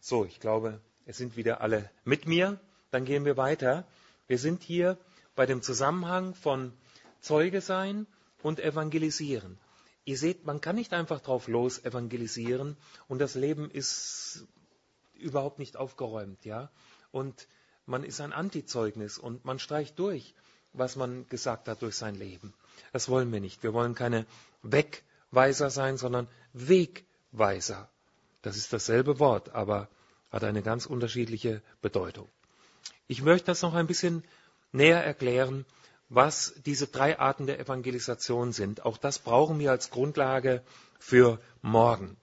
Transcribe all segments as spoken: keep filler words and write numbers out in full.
So, ich glaube, es sind wieder alle mit mir. Dann gehen wir weiter. Wir sind hier bei dem Zusammenhang von Zeuge sein und evangelisieren. Ihr seht, man kann nicht einfach drauf los evangelisieren und das Leben ist überhaupt nicht aufgeräumt, ja. Und man ist ein Antizeugnis und man streicht durch, was man gesagt hat durch sein Leben. Das wollen wir nicht. Wir wollen keine Wegweiser sein, sondern Wegweiser. Das ist dasselbe Wort, aber hat eine ganz unterschiedliche Bedeutung. Ich möchte das noch ein bisschen näher erklären, was diese drei Arten der Evangelisation sind. Auch das brauchen wir als Grundlage für morgen.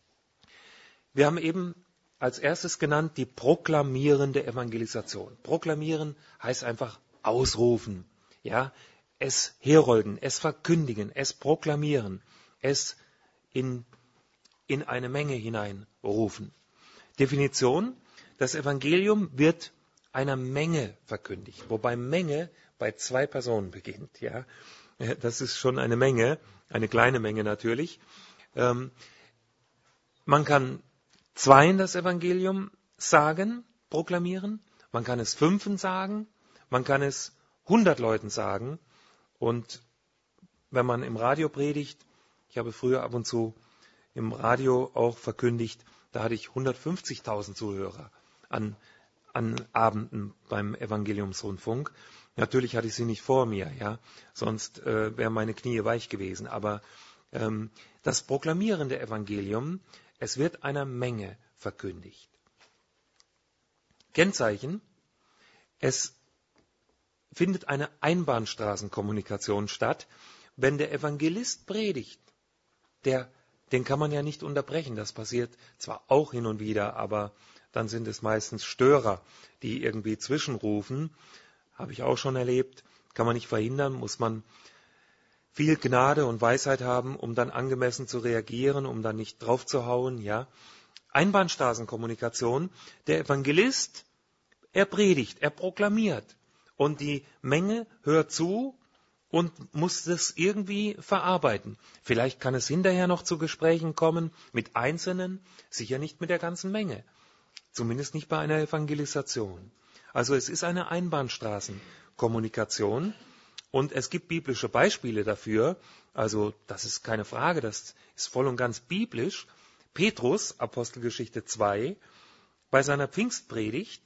Wir haben eben als erstes genannt die proklamierende Evangelisation. Proklamieren heißt einfach ausrufen, ja, es herolden, es verkündigen, es proklamieren, es in, in eine Menge hineinrufen. Definition: Das Evangelium wird einer Menge verkündigt, wobei Menge bei zwei Personen beginnt. Ja, das ist schon eine Menge, eine kleine Menge natürlich. Ähm, man kann zweien das Evangelium sagen, proklamieren, man kann es fünfen sagen, man kann es hundert Leuten sagen. Und wenn man im Radio predigt, ich habe früher ab und zu im Radio auch verkündigt, da hatte ich hundertfünfzigtausend Zuhörer an, an Abenden beim Evangeliumsrundfunk. Natürlich hatte ich sie nicht vor mir, ja, sonst äh, wären meine Knie weich gewesen. Aber ähm, das proklamierende Evangelium, es wird einer Menge verkündigt. Kennzeichen: Es findet eine Einbahnstraßenkommunikation statt. Wenn der Evangelist predigt, der, den kann man ja nicht unterbrechen. Das passiert zwar auch hin und wieder, aber dann sind es meistens Störer, die irgendwie zwischenrufen. Habe ich auch schon erlebt. Kann man nicht verhindern, muss man viel Gnade und Weisheit haben, um dann angemessen zu reagieren, um dann nicht draufzuhauen. Ja. Einbahnstraßenkommunikation. Der Evangelist, er predigt, er proklamiert. Und die Menge hört zu und muss das irgendwie verarbeiten. Vielleicht kann es hinterher noch zu Gesprächen kommen mit Einzelnen, sicher nicht mit der ganzen Menge. Zumindest nicht bei einer Evangelisation. Also es ist eine Einbahnstraßenkommunikation und es gibt biblische Beispiele dafür. Also das ist keine Frage, das ist voll und ganz biblisch. Petrus, Apostelgeschichte zwei, bei seiner Pfingstpredigt,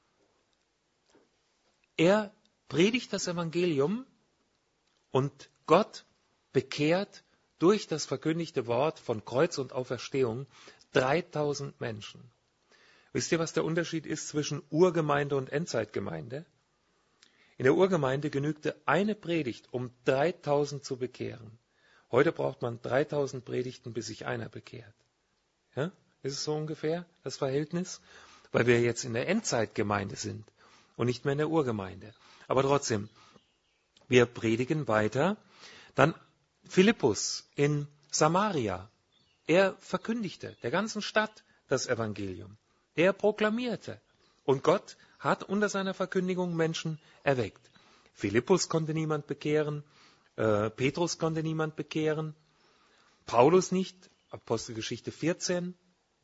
er predigt das Evangelium und Gott bekehrt durch das verkündigte Wort von Kreuz und Auferstehung dreitausend Menschen. Wisst ihr, was der Unterschied ist zwischen Urgemeinde und Endzeitgemeinde? In der Urgemeinde genügte eine Predigt, um dreitausend zu bekehren. Heute braucht man dreitausend Predigten, bis sich einer bekehrt. Ja? Ist es so ungefähr das Verhältnis? Weil wir jetzt in der Endzeitgemeinde sind und nicht mehr in der Urgemeinde. Aber trotzdem, wir predigen weiter. Dann Philippus in Samaria. Er verkündigte der ganzen Stadt das Evangelium. Er proklamierte. Und Gott hat unter seiner Verkündigung Menschen erweckt. Philippus konnte niemand bekehren. Äh, Petrus konnte niemand bekehren. Paulus nicht. Apostelgeschichte vierzehn.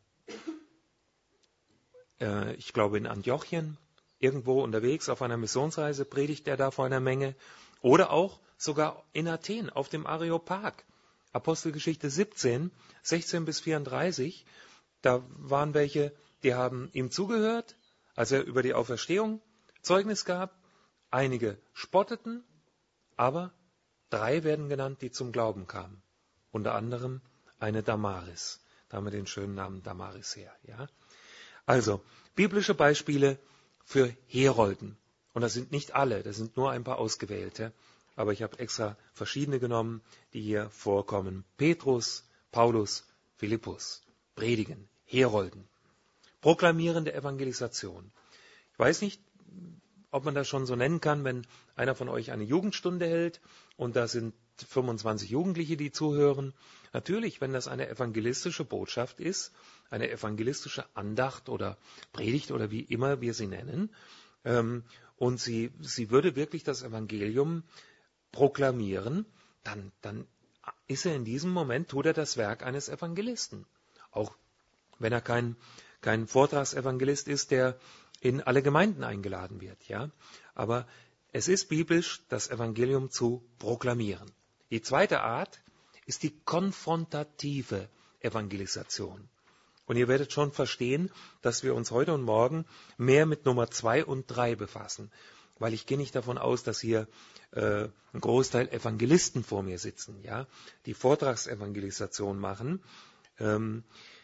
Äh, ich glaube in Antiochien. Irgendwo unterwegs auf einer Missionsreise predigt er da vor einer Menge. Oder auch sogar in Athen auf dem Areopag. Apostelgeschichte siebzehn, sechzehn bis vierunddreißig. Da waren welche, die haben ihm zugehört, als er über die Auferstehung Zeugnis gab. Einige spotteten, aber drei werden genannt, die zum Glauben kamen. Unter anderem eine Damaris. Da haben wir den schönen Namen Damaris her. Ja? Also, biblische Beispiele für Herolden. Und das sind nicht alle, das sind nur ein paar ausgewählte. Aber ich habe extra verschiedene genommen, die hier vorkommen. Petrus, Paulus, Philippus. Predigen, Herolden. Proklamierende Evangelisation. Ich weiß nicht, ob man das schon so nennen kann, wenn einer von euch eine Jugendstunde hält und da sind fünfundzwanzig Jugendliche, die zuhören. Natürlich, wenn das eine evangelistische Botschaft ist, eine evangelistische Andacht oder Predigt oder wie immer wir sie nennen, ähm, und sie, sie würde wirklich das Evangelium proklamieren, dann, dann ist er in diesem Moment, tut er das Werk eines Evangelisten. Auch wenn er kein, kein Vortragsevangelist ist, der in alle Gemeinden eingeladen wird. Ja? Aber es ist biblisch, das Evangelium zu proklamieren. Die zweite Art ist die konfrontative Evangelisation. Und ihr werdet schon verstehen, dass wir uns heute und morgen mehr mit Nummer zwei und drei befassen. Weil ich gehe nicht davon aus, dass hier äh, ein Großteil Evangelisten vor mir sitzen, ja, die Vortragsevangelisation machen, ähm,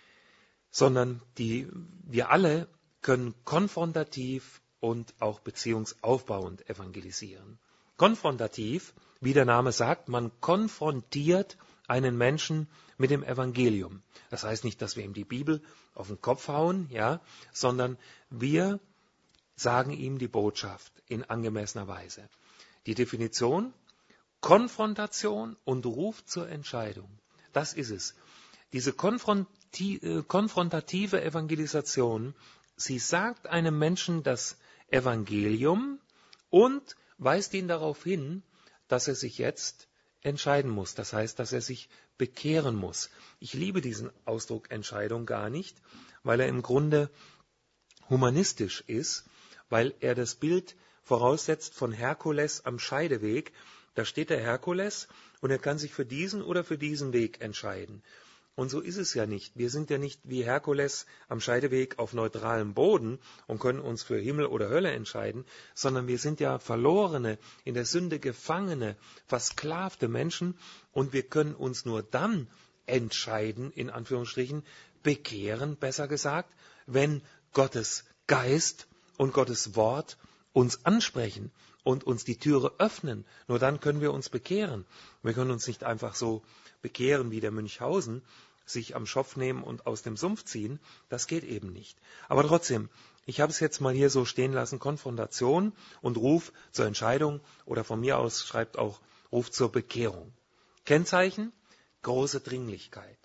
sondern die, wir alle können konfrontativ und auch beziehungsaufbauend evangelisieren. Konfrontativ, wie der Name sagt, man konfrontiert einen Menschen mit dem Evangelium. Das heißt nicht, dass wir ihm die Bibel auf den Kopf hauen, ja, sondern wir sagen ihm die Botschaft in angemessener Weise. Die Definition: Konfrontation und Ruf zur Entscheidung. Das ist es. Diese konfronti- konfrontative Evangelisation, sie sagt einem Menschen das Evangelium und weist ihn darauf hin, dass er sich jetzt entscheiden muss. Das heißt, dass er sich bekehren muss. Ich liebe diesen Ausdruck Entscheidung gar nicht, weil er im Grunde humanistisch ist, weil er das Bild voraussetzt von Herkules am Scheideweg. Da steht der Herkules und er kann sich für diesen oder für diesen Weg entscheiden. Und so ist es ja nicht. Wir sind ja nicht wie Herkules am Scheideweg auf neutralem Boden und können uns für Himmel oder Hölle entscheiden, sondern wir sind ja verlorene, in der Sünde gefangene, versklavte Menschen und wir können uns nur dann entscheiden, in Anführungsstrichen, bekehren, besser gesagt, wenn Gottes Geist und Gottes Wort uns ansprechen und uns die Türe öffnen. Nur dann können wir uns bekehren. Wir können uns nicht einfach so bekehren wie der Münchhausen, sich am Schopf nehmen und aus dem Sumpf ziehen. Das geht eben nicht. Aber trotzdem, ich habe es jetzt mal hier so stehen lassen, Konfrontation und Ruf zur Entscheidung oder von mir aus schreibt auch Ruf zur Bekehrung. Kennzeichen: große Dringlichkeit.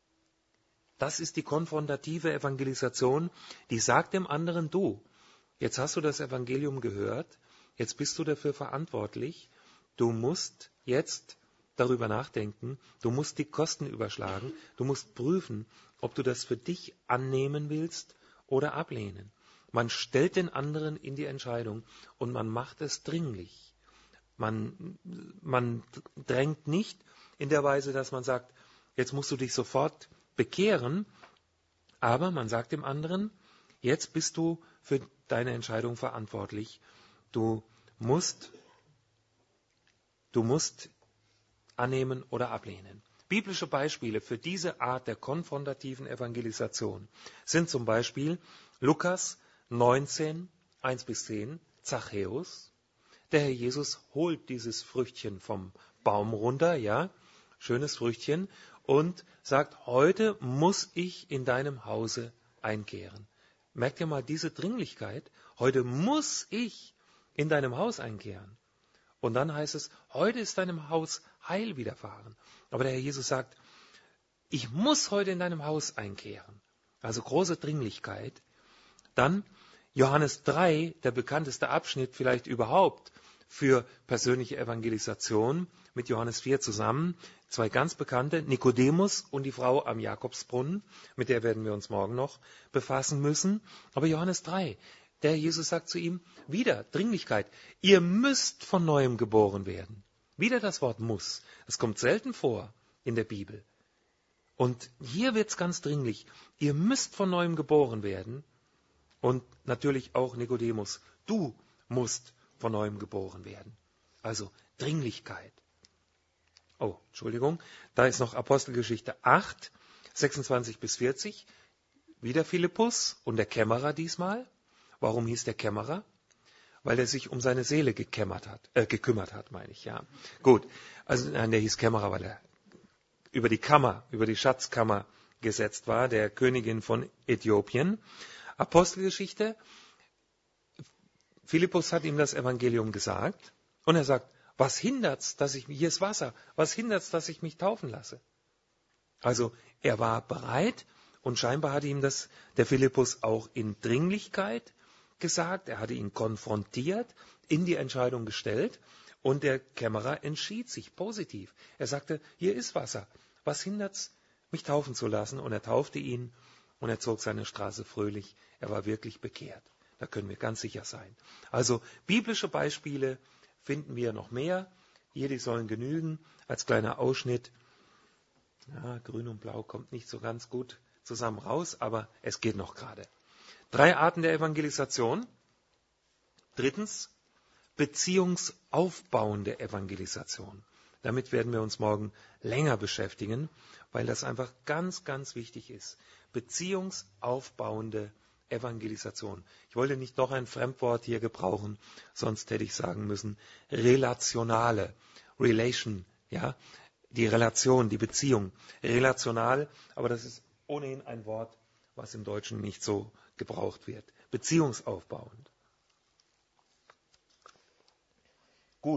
Das ist die konfrontative Evangelisation, die sagt dem anderen: Du, jetzt hast du das Evangelium gehört, jetzt bist du dafür verantwortlich, du musst jetzt darüber nachdenken, du musst die Kosten überschlagen, du musst prüfen, ob du das für dich annehmen willst oder ablehnen. Man stellt den anderen in die Entscheidung und man macht es dringlich. Man, man drängt nicht in der Weise, dass man sagt, jetzt musst du dich sofort bekehren, aber man sagt dem anderen, jetzt bist du für deine Entscheidung verantwortlich. Du musst, du musst annehmen oder ablehnen. Biblische Beispiele für diese Art der konfrontativen Evangelisation sind zum Beispiel Lukas neunzehn, eins bis zehn, Zachäus. Der Herr Jesus holt dieses Früchtchen vom Baum runter, ja, schönes Früchtchen, und sagt, heute muss ich in deinem Hause einkehren. Merkt ihr mal diese Dringlichkeit? Heute muss ich in deinem Haus einkehren. Und dann heißt es, heute ist deinem Haus Heil widerfahren. Aber der Herr Jesus sagt, ich muss heute in deinem Haus einkehren. Also große Dringlichkeit. Dann Johannes drei, der bekannteste Abschnitt vielleicht überhaupt für persönliche Evangelisation, mit Johannes vier zusammen. Zwei ganz bekannte, Nikodemus und die Frau am Jakobsbrunnen, mit der werden wir uns morgen noch befassen müssen. Aber Johannes drei, der Jesus sagt zu ihm, wieder Dringlichkeit, ihr müsst von Neuem geboren werden. Wieder das Wort muss. Es kommt selten vor in der Bibel. Und hier wird es ganz dringlich. Ihr müsst von Neuem geboren werden. Und natürlich auch Nikodemus, du musst von Neuem geboren werden. Also Dringlichkeit. Oh, Entschuldigung, da ist noch Apostelgeschichte acht, sechsundzwanzig bis vierzig. Wieder Philippus und der Kämmerer diesmal. Warum hieß der Kämmerer? Weil er sich um seine Seele gekämmert hat, äh, gekümmert hat, meine ich, ja. Gut, also nein, der hieß Kämmerer, weil er über die Kammer, über die Schatzkammer gesetzt war, der Königin von Äthiopien. Apostelgeschichte, Philippus hat ihm das Evangelium gesagt und er sagt, was hindert's, dass ich, hier ist Wasser, was hindert's, dass ich mich taufen lasse? Also er war bereit und scheinbar hatte ihm das der Philippus auch in Dringlichkeit gesagt, er hatte ihn konfrontiert, in die Entscheidung gestellt und der Kämmerer entschied sich positiv. Er sagte, hier ist Wasser, was hindert's, mich taufen zu lassen? Und er taufte ihn und er zog seine Straße fröhlich. Er war wirklich bekehrt. Da können wir ganz sicher sein. Also biblische Beispiele finden wir noch mehr. Hier, die sollen genügen. Als kleiner Ausschnitt. Ja, grün und blau kommt nicht so ganz gut zusammen raus, aber es geht noch gerade. Drei Arten der Evangelisation. Drittens, beziehungsaufbauende Evangelisation. Damit werden wir uns morgen länger beschäftigen, weil das einfach ganz, ganz wichtig ist. Beziehungsaufbauende Evangelisation. Ich wollte nicht noch ein Fremdwort hier gebrauchen, sonst hätte ich sagen müssen, relationale, relation, ja, die Relation, die Beziehung, relational, aber das ist ohnehin ein Wort, was im Deutschen nicht so gebraucht wird. Beziehungsaufbauend. Gut.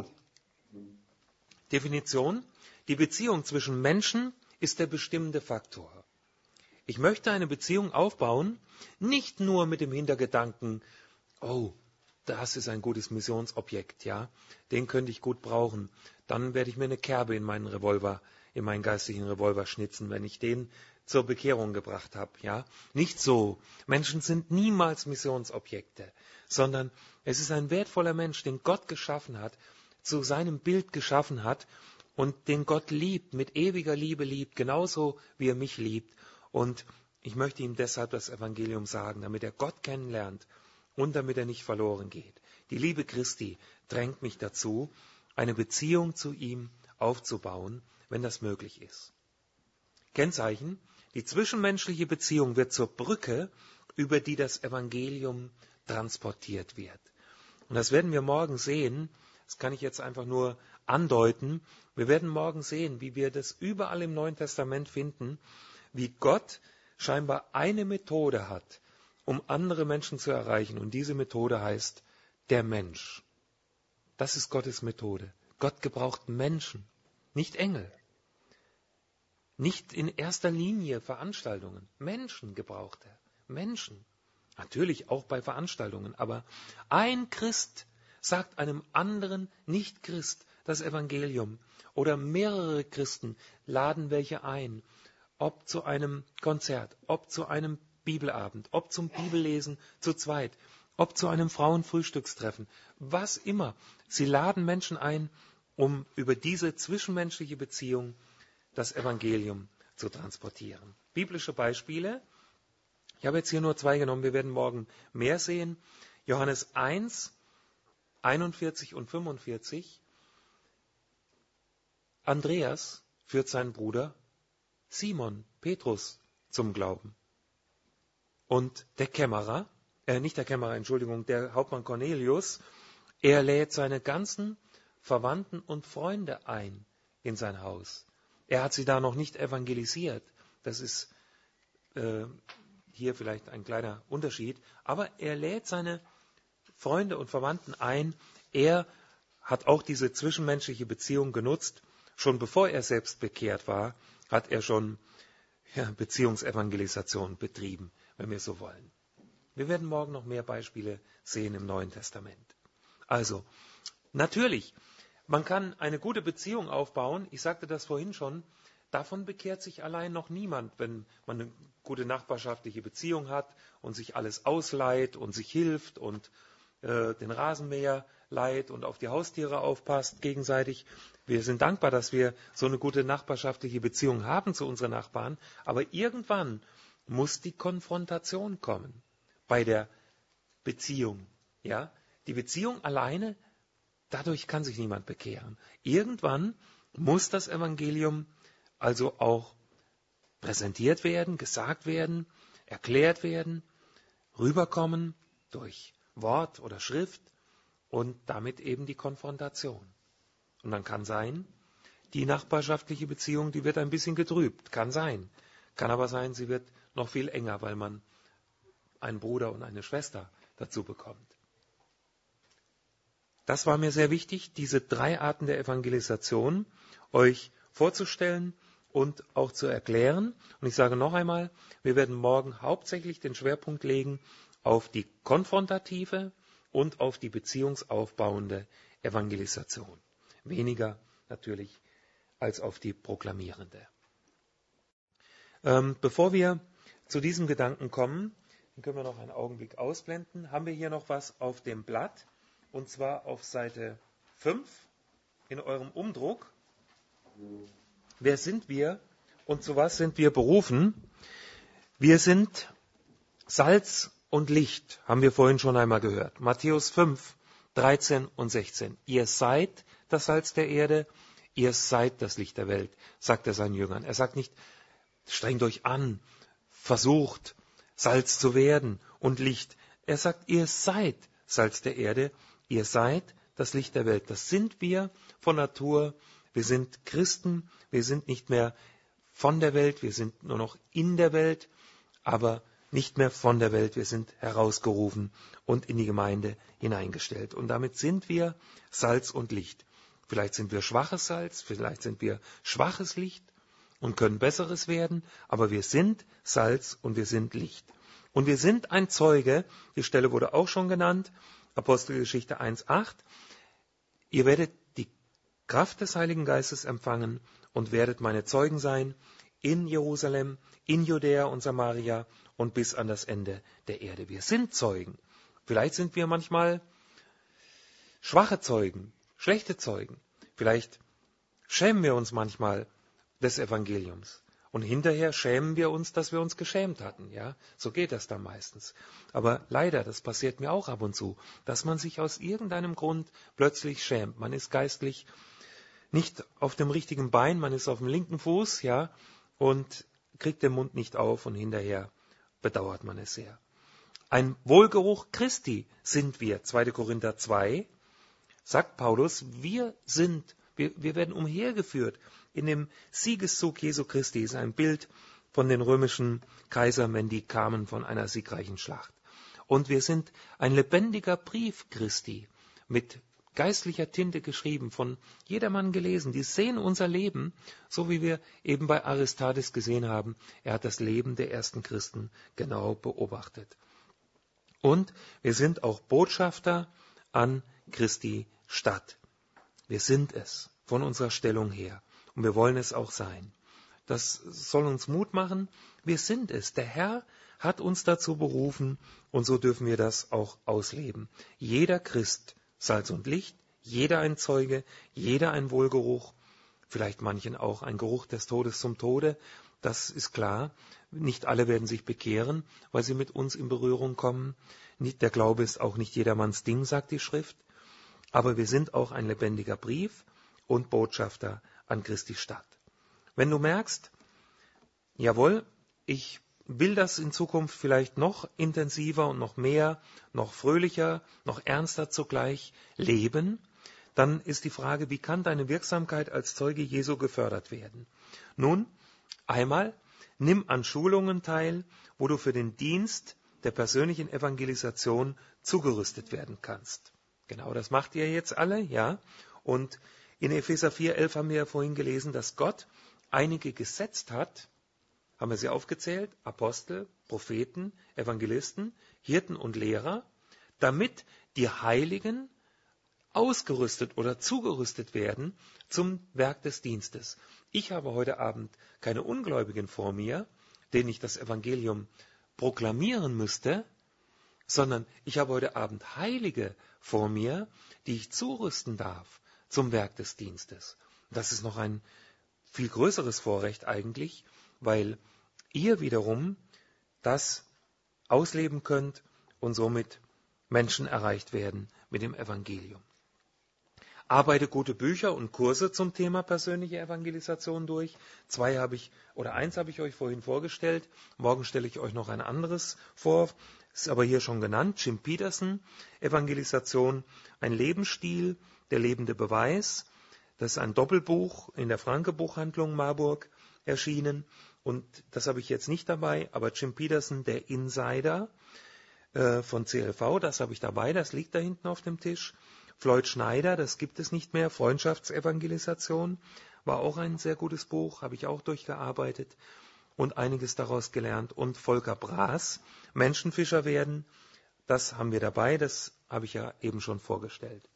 Definition. Die Beziehung zwischen Menschen ist der bestimmende Faktor. Ich möchte eine Beziehung aufbauen, nicht nur mit dem Hintergedanken, oh, das ist ein gutes Missionsobjekt, ja, den könnte ich gut brauchen. Dann werde ich mir eine Kerbe in meinen Revolver, in meinen geistigen Revolver schnitzen, wenn ich den zur Bekehrung gebracht habe, ja. Nicht so. Menschen sind niemals Missionsobjekte, sondern es ist ein wertvoller Mensch, den Gott geschaffen hat, zu seinem Bild geschaffen hat und den Gott liebt, mit ewiger Liebe liebt, genauso wie er mich liebt. Und ich möchte ihm deshalb das Evangelium sagen, damit er Gott kennenlernt und damit er nicht verloren geht. Die Liebe Christi drängt mich dazu, eine Beziehung zu ihm aufzubauen, wenn das möglich ist. Kennzeichen: Die zwischenmenschliche Beziehung wird zur Brücke, über die das Evangelium transportiert wird. Und das werden wir morgen sehen. Das kann ich jetzt einfach nur andeuten. Wir werden morgen sehen, wie wir das überall im Neuen Testament finden, wie Gott scheinbar eine Methode hat, um andere Menschen zu erreichen. Und diese Methode heißt der Mensch. Das ist Gottes Methode. Gott gebraucht Menschen, nicht Engel. Nicht in erster Linie Veranstaltungen. Menschen gebraucht er. Menschen. Natürlich auch bei Veranstaltungen. Aber ein Christ sagt einem anderen Nicht-Christ das Evangelium. Oder mehrere Christen laden welche ein. Ob zu einem Konzert, ob zu einem Bibelabend, ob zum Bibellesen zu zweit, ob zu einem Frauenfrühstückstreffen, was immer. Sie laden Menschen ein, um über diese zwischenmenschliche Beziehung das Evangelium zu transportieren. Biblische Beispiele. Ich habe jetzt hier nur zwei genommen, wir werden morgen mehr sehen. Johannes eins, einundvierzig und fünfundvierzig. Andreas führt seinen Bruder Simon, Petrus, zum Glauben. Und der Kämmerer, äh, nicht der Kämmerer, Entschuldigung, der Hauptmann Cornelius, er lädt seine ganzen Verwandten und Freunde ein in sein Haus. Er hat sie da noch nicht evangelisiert. Das ist äh, hier vielleicht ein kleiner Unterschied. Aber er lädt seine Freunde und Verwandten ein. Er hat auch diese zwischenmenschliche Beziehung genutzt. Schon bevor er selbst bekehrt war, hat er schon ja, Beziehungsevangelisation betrieben, wenn wir so wollen. Wir werden morgen noch mehr Beispiele sehen im Neuen Testament. Also, natürlich, man kann eine gute Beziehung aufbauen. Ich sagte das vorhin schon. Davon bekehrt sich allein noch niemand, wenn man eine gute nachbarschaftliche Beziehung hat und sich alles ausleiht und sich hilft und äh, den Rasenmäher leiht und auf die Haustiere aufpasst gegenseitig. Wir sind dankbar, dass wir so eine gute nachbarschaftliche Beziehung haben zu unseren Nachbarn. Aber irgendwann muss die Konfrontation kommen bei der Beziehung. Ja? Die Beziehung alleine, dadurch kann sich niemand bekehren. Irgendwann muss das Evangelium also auch präsentiert werden, gesagt werden, erklärt werden, rüberkommen durch Wort oder Schrift und damit eben die Konfrontation. Und dann kann sein, die nachbarschaftliche Beziehung, die wird ein bisschen getrübt. Kann sein. Kann aber sein, sie wird noch viel enger, weil man einen Bruder und eine Schwester dazu bekommt. Das war mir sehr wichtig, diese drei Arten der Evangelisation euch vorzustellen und auch zu erklären. Und ich sage noch einmal, wir werden morgen hauptsächlich den Schwerpunkt legen auf die konfrontative und auf die beziehungsaufbauende Evangelisation. Weniger natürlich als auf die proklamierende. Ähm, bevor wir zu diesem Gedanken kommen, den können wir noch einen Augenblick ausblenden, haben wir hier noch was auf dem Blatt, und zwar auf Seite fünf in eurem Umdruck. Wer sind wir und zu was sind wir berufen? Wir sind Salz und Licht, haben wir vorhin schon einmal gehört. Matthäus fünf, dreizehn und sechzehn. Ihr seid das Salz der Erde, ihr seid das Licht der Welt, sagt er seinen Jüngern. Er sagt nicht, strengt euch an, versucht, Salz zu werden und Licht. Er sagt, ihr seid Salz der Erde, ihr seid das Licht der Welt. Das sind wir von Natur. Wir sind Christen, wir sind nicht mehr von der Welt, wir sind nur noch in der Welt, aber nicht mehr von der Welt. Wir sind herausgerufen und in die Gemeinde hineingestellt. Und damit sind wir Salz und Licht. Vielleicht sind wir schwaches Salz, vielleicht sind wir schwaches Licht und können Besseres werden, aber wir sind Salz und wir sind Licht. Und wir sind ein Zeuge, die Stelle wurde auch schon genannt, Apostelgeschichte eins, acht. Ihr werdet die Kraft des Heiligen Geistes empfangen und werdet meine Zeugen sein in Jerusalem, in Judäa und Samaria und bis an das Ende der Erde. Wir sind Zeugen. Vielleicht sind wir manchmal schwache Zeugen, schlechte Zeugen. Vielleicht schämen wir uns manchmal des Evangeliums. Und hinterher schämen wir uns, dass wir uns geschämt hatten. Ja, so geht das dann meistens. Aber leider, das passiert mir auch ab und zu, dass man sich aus irgendeinem Grund plötzlich schämt. Man ist geistlich nicht auf dem richtigen Bein, man ist auf dem linken Fuß, ja, und kriegt den Mund nicht auf und hinterher bedauert man es sehr. Ein Wohlgeruch Christi sind wir. zweiter Korinther zwei sagt Paulus, wir sind, wir, wir werden umhergeführt in dem Siegeszug Jesu Christi. Ist ein Bild von den römischen Kaisern, wenn die kamen von einer siegreichen Schlacht. Und wir sind ein lebendiger Brief Christi, mit geistlicher Tinte geschrieben, von jedermann gelesen. Die sehen unser Leben, so wie wir eben bei Aristides gesehen haben. Er hat das Leben der ersten Christen genau beobachtet. Und wir sind auch Botschafter an Christi Stadt. Wir sind es von unserer Stellung her. Und wir wollen es auch sein. Das soll uns Mut machen. Wir sind es. Der Herr hat uns dazu berufen und so dürfen wir das auch ausleben. Jeder Christ, Salz und Licht, jeder ein Zeuge, jeder ein Wohlgeruch, vielleicht manchen auch ein Geruch des Todes zum Tode, das ist klar. Nicht alle werden sich bekehren, weil sie mit uns in Berührung kommen. Nicht, der Glaube ist auch nicht jedermanns Ding, sagt die Schrift. Aber wir sind auch ein lebendiger Brief und Botschafter an Christi Stadt. Wenn du merkst, jawohl, ich will das in Zukunft vielleicht noch intensiver und noch mehr, noch fröhlicher, noch ernster zugleich leben, dann ist die Frage, wie kann deine Wirksamkeit als Zeuge Jesu gefördert werden? Nun, einmal, nimm an Schulungen teil, wo du für den Dienst der persönlichen Evangelisation zugerüstet werden kannst. Genau, das macht ihr jetzt alle, ja. Und in Epheser vier, elf haben wir ja vorhin gelesen, dass Gott einige gesetzt hat, haben wir sie aufgezählt, Apostel, Propheten, Evangelisten, Hirten und Lehrer, damit die Heiligen ausgerüstet oder zugerüstet werden zum Werk des Dienstes. Ich habe heute Abend keine Ungläubigen vor mir, denen ich das Evangelium proklamieren müsste, sondern ich habe heute Abend Heilige vor mir, die ich zurüsten darf zum Werk des Dienstes. Das ist noch ein viel größeres Vorrecht eigentlich, weil ihr wiederum das ausleben könnt und somit Menschen erreicht werden mit dem Evangelium. Arbeite gute Bücher und Kurse zum Thema persönliche Evangelisation durch. Zwei habe ich, oder eins habe ich euch vorhin vorgestellt. Morgen stelle ich euch noch ein anderes vor. Ist aber hier schon genannt. Jim Peterson, Evangelisation, ein Lebensstil, der lebende Beweis. Das ist ein Doppelbuch in der Franke Buchhandlung Marburg erschienen. Und das habe ich jetzt nicht dabei, aber Jim Peterson, der Insider äh, von C L V, das habe ich dabei, das liegt da hinten auf dem Tisch. Floyd Schneider, das gibt es nicht mehr, Freundschaftsevangelisation, war auch ein sehr gutes Buch, habe ich auch durchgearbeitet und einiges daraus gelernt. Und Volker Braas, Menschenfischer werden, das haben wir dabei, das habe ich ja eben schon vorgestellt.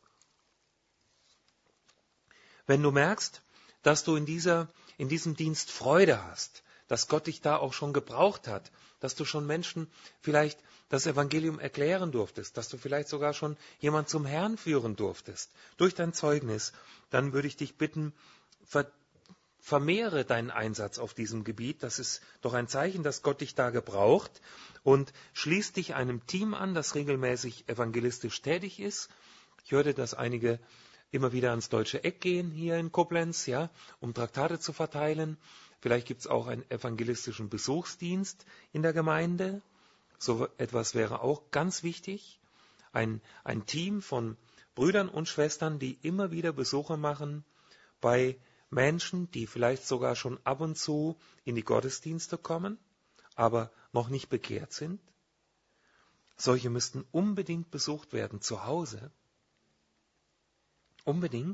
Wenn du merkst, dass du in, dieser, in diesem Dienst Freude hast, dass Gott dich da auch schon gebraucht hat, dass du schon Menschen vielleicht das Evangelium erklären durftest, dass du vielleicht sogar schon jemand zum Herrn führen durftest, durch dein Zeugnis, dann würde ich dich bitten, ver vermehre deinen Einsatz auf diesem Gebiet. Das ist doch ein Zeichen, dass Gott dich da gebraucht. Und schließ dich einem Team an, das regelmäßig evangelistisch tätig ist. Ich hörte, dass einige immer wieder ans Deutsche Eck gehen hier in Koblenz, ja, um Traktate zu verteilen. Vielleicht gibt es auch einen evangelistischen Besuchsdienst in der Gemeinde. So etwas wäre auch ganz wichtig. Ein, ein Team von Brüdern und Schwestern, die immer wieder Besuche machen bei Menschen, die vielleicht sogar schon ab und zu in die Gottesdienste kommen, aber noch nicht bekehrt sind. Solche müssten unbedingt besucht werden zu Hause. Unbedingt.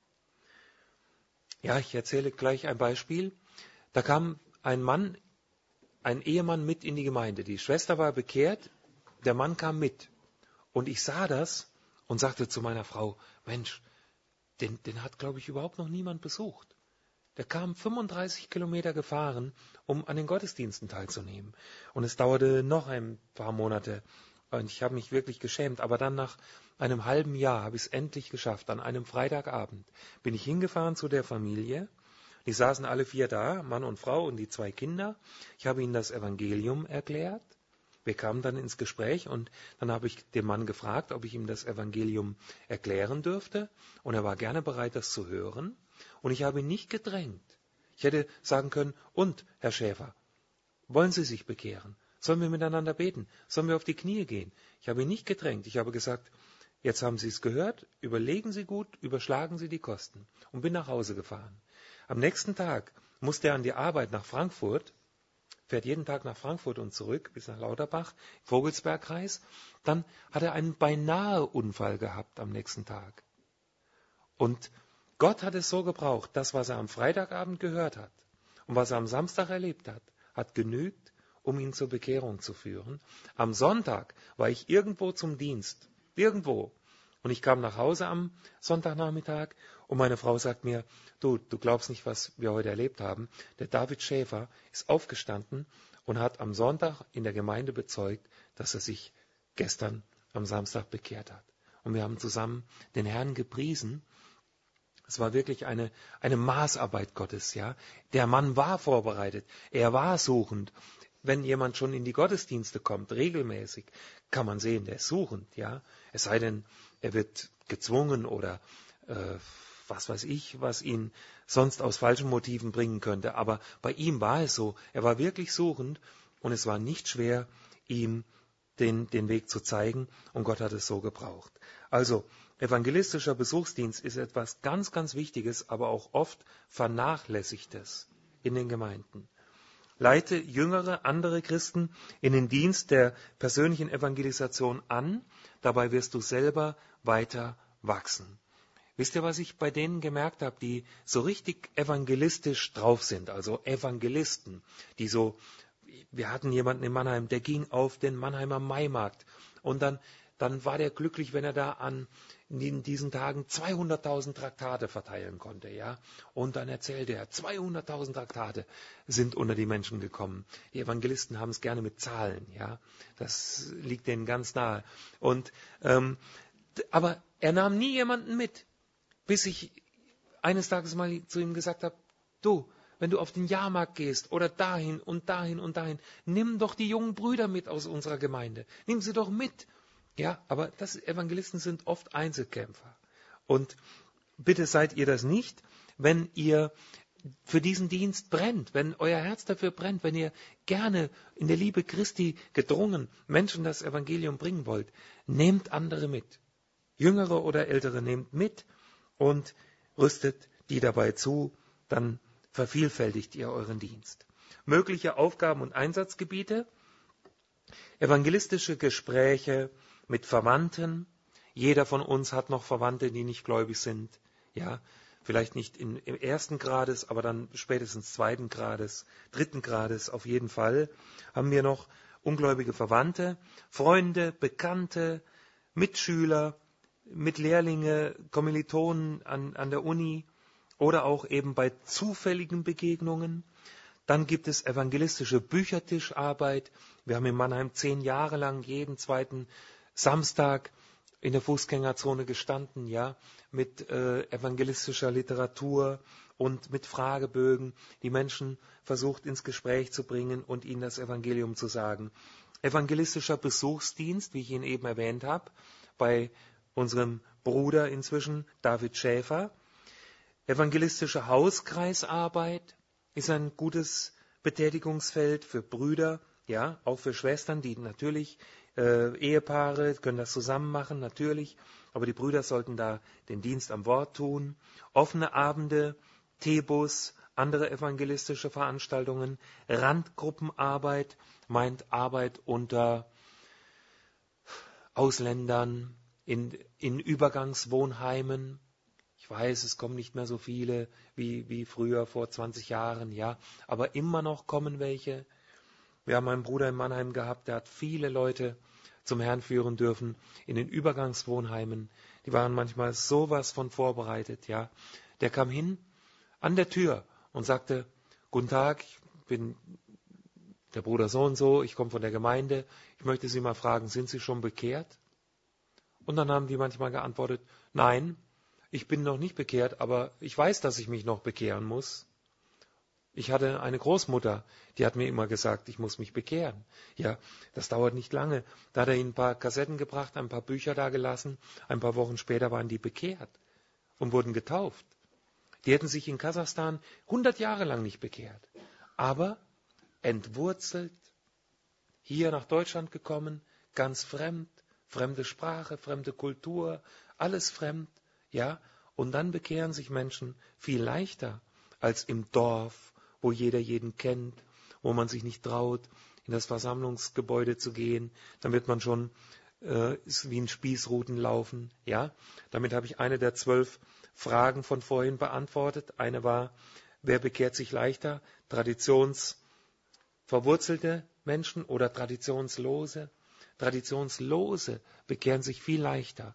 Ja, ich erzähle gleich ein Beispiel. Da kam ein Mann, ein Ehemann mit in die Gemeinde. Die Schwester war bekehrt, der Mann kam mit. Und ich sah das und sagte zu meiner Frau, Mensch, den, den hat, glaube ich, überhaupt noch niemand besucht. Der kam fünfunddreißig Kilometer gefahren, um an den Gottesdiensten teilzunehmen. Und es dauerte noch ein paar Monate. Und ich habe mich wirklich geschämt. Aber dann nach einem halben Jahr habe ich es endlich geschafft. An einem Freitagabend bin ich hingefahren zu der Familie. Die saßen alle vier da, Mann und Frau und die zwei Kinder. Ich habe ihnen das Evangelium erklärt. Wir kamen dann ins Gespräch und dann habe ich den Mann gefragt, ob ich ihm das Evangelium erklären dürfte. Und er war gerne bereit, das zu hören. Und ich habe ihn nicht gedrängt. Ich hätte sagen können, und, Herr Schäfer, wollen Sie sich bekehren? Sollen wir miteinander beten? Sollen wir auf die Knie gehen? Ich habe ihn nicht gedrängt. Ich habe gesagt, jetzt haben Sie es gehört, überlegen Sie gut, überschlagen Sie die Kosten. Und bin nach Hause gefahren. Am nächsten Tag musste er an die Arbeit nach Frankfurt, fährt jeden Tag nach Frankfurt und zurück bis nach Lauterbach, Vogelsbergkreis. Dann hat er einen beinahe Unfall gehabt am nächsten Tag. Und Gott hat es so gebraucht, das, was er am Freitagabend gehört hat und was er am Samstag erlebt hat, hat genügt, um ihn zur Bekehrung zu führen. Am Sonntag war ich irgendwo zum Dienst, irgendwo. Und ich kam nach Hause am Sonntagnachmittag und meine Frau sagt mir, du, du glaubst nicht, was wir heute erlebt haben. Der David Schäfer ist aufgestanden und hat am Sonntag in der Gemeinde bezeugt, dass er sich gestern am Samstag bekehrt hat. Und wir haben zusammen den Herrn gepriesen. Es war wirklich eine, eine Maßarbeit Gottes, ja. Der Mann war vorbereitet, er war suchend. Wenn jemand schon in die Gottesdienste kommt, regelmäßig, kann man sehen, der ist suchend, ja. Es sei denn, er wird gezwungen oder äh, was weiß ich, was ihn sonst aus falschen Motiven bringen könnte. Aber bei ihm war es so, er war wirklich suchend und es war nicht schwer, ihm den, den Weg zu zeigen und Gott hat es so gebraucht. Also, evangelistischer Besuchsdienst ist etwas ganz, ganz Wichtiges, aber auch oft Vernachlässigtes in den Gemeinden. Leite jüngere, andere Christen in den Dienst der persönlichen Evangelisation an, dabei wirst du selber weiter wachsen. Wisst ihr, was ich bei denen gemerkt habe, die so richtig evangelistisch drauf sind, also Evangelisten, die so, wir hatten jemanden in Mannheim, der ging auf den Mannheimer Maimarkt und dann, dann war der glücklich, wenn er da an in diesen Tagen zweihunderttausend Traktate verteilen konnte, ja. Und dann erzählte er, zweihunderttausend Traktate sind unter die Menschen gekommen. Die Evangelisten haben es gerne mit Zahlen, ja. Das liegt denen ganz nahe. Und, ähm, aber er nahm nie jemanden mit, bis ich eines Tages mal zu ihm gesagt habe, du, wenn du auf den Jahrmarkt gehst oder dahin und dahin und dahin, nimm doch die jungen Brüder mit aus unserer Gemeinde. Nimm sie doch mit. Ja, aber das, Evangelisten sind oft Einzelkämpfer. Und bitte seid ihr das nicht, wenn ihr für diesen Dienst brennt, wenn euer Herz dafür brennt, wenn ihr gerne in der Liebe Christi gedrungen Menschen das Evangelium bringen wollt, nehmt andere mit. Jüngere oder Ältere nehmt mit und rüstet die dabei zu, dann vervielfältigt ihr euren Dienst. Mögliche Aufgaben und Einsatzgebiete, evangelistische Gespräche mit Verwandten. Jeder von uns hat noch Verwandte, die nicht gläubig sind. Ja, vielleicht nicht in, im ersten Grades, aber dann spätestens zweiten Grades, dritten Grades auf jeden Fall. Haben wir noch ungläubige Verwandte, Freunde, Bekannte, Mitschüler, Mitlehrlinge, Kommilitonen an, an der Uni oder auch eben bei zufälligen Begegnungen. Dann gibt es evangelistische Büchertischarbeit. Wir haben in Mannheim zehn Jahre lang jeden zweiten Samstag in der Fußgängerzone gestanden, ja, mit äh, evangelistischer Literatur und mit Fragebögen, die Menschen versucht ins Gespräch zu bringen und ihnen das Evangelium zu sagen. Evangelistischer Besuchsdienst, wie ich ihn eben erwähnt habe, bei unserem Bruder inzwischen, David Schäfer. Evangelistische Hauskreisarbeit ist ein gutes Betätigungsfeld für Brüder, ja, auch für Schwestern, die natürlich, äh, Ehepaare können das zusammen machen, natürlich, aber die Brüder sollten da den Dienst am Wort tun. Offene Abende, Teebus, andere evangelistische Veranstaltungen, Randgruppenarbeit meint Arbeit unter Ausländern, in, in Übergangswohnheimen. Ich weiß, es kommen nicht mehr so viele wie, wie früher, vor zwanzig Jahren, ja, aber immer noch kommen welche. Wir haben einen Bruder in Mannheim gehabt, der hat viele Leute zum Herrn führen dürfen in den Übergangswohnheimen. Die waren manchmal sowas von vorbereitet, ja. Der kam hin an der Tür und sagte, guten Tag, ich bin der Bruder so und so, ich komme von der Gemeinde, ich möchte Sie mal fragen, sind Sie schon bekehrt? Und dann haben die manchmal geantwortet, nein, ich bin noch nicht bekehrt, aber ich weiß, dass ich mich noch bekehren muss. Ich hatte eine Großmutter, die hat mir immer gesagt, ich muss mich bekehren. Ja, das dauert nicht lange. Da hat er ihnen ein paar Kassetten gebracht, ein paar Bücher da gelassen. Ein paar Wochen später waren die bekehrt und wurden getauft. Die hätten sich in Kasachstan hundert Jahre lang nicht bekehrt. Aber entwurzelt, hier nach Deutschland gekommen, ganz fremd, fremde Sprache, fremde Kultur, alles fremd, ja. Und dann bekehren sich Menschen viel leichter als im Dorf, wo jeder jeden kennt, wo man sich nicht traut, in das Versammlungsgebäude zu gehen. Dann wird man schon äh, ist wie ein Spießruten laufen. Ja? Damit habe ich eine der zwölf Fragen von vorhin beantwortet. Eine war, wer bekehrt sich leichter? Traditionsverwurzelte Menschen oder Traditionslose? Traditionslose bekehren sich viel leichter.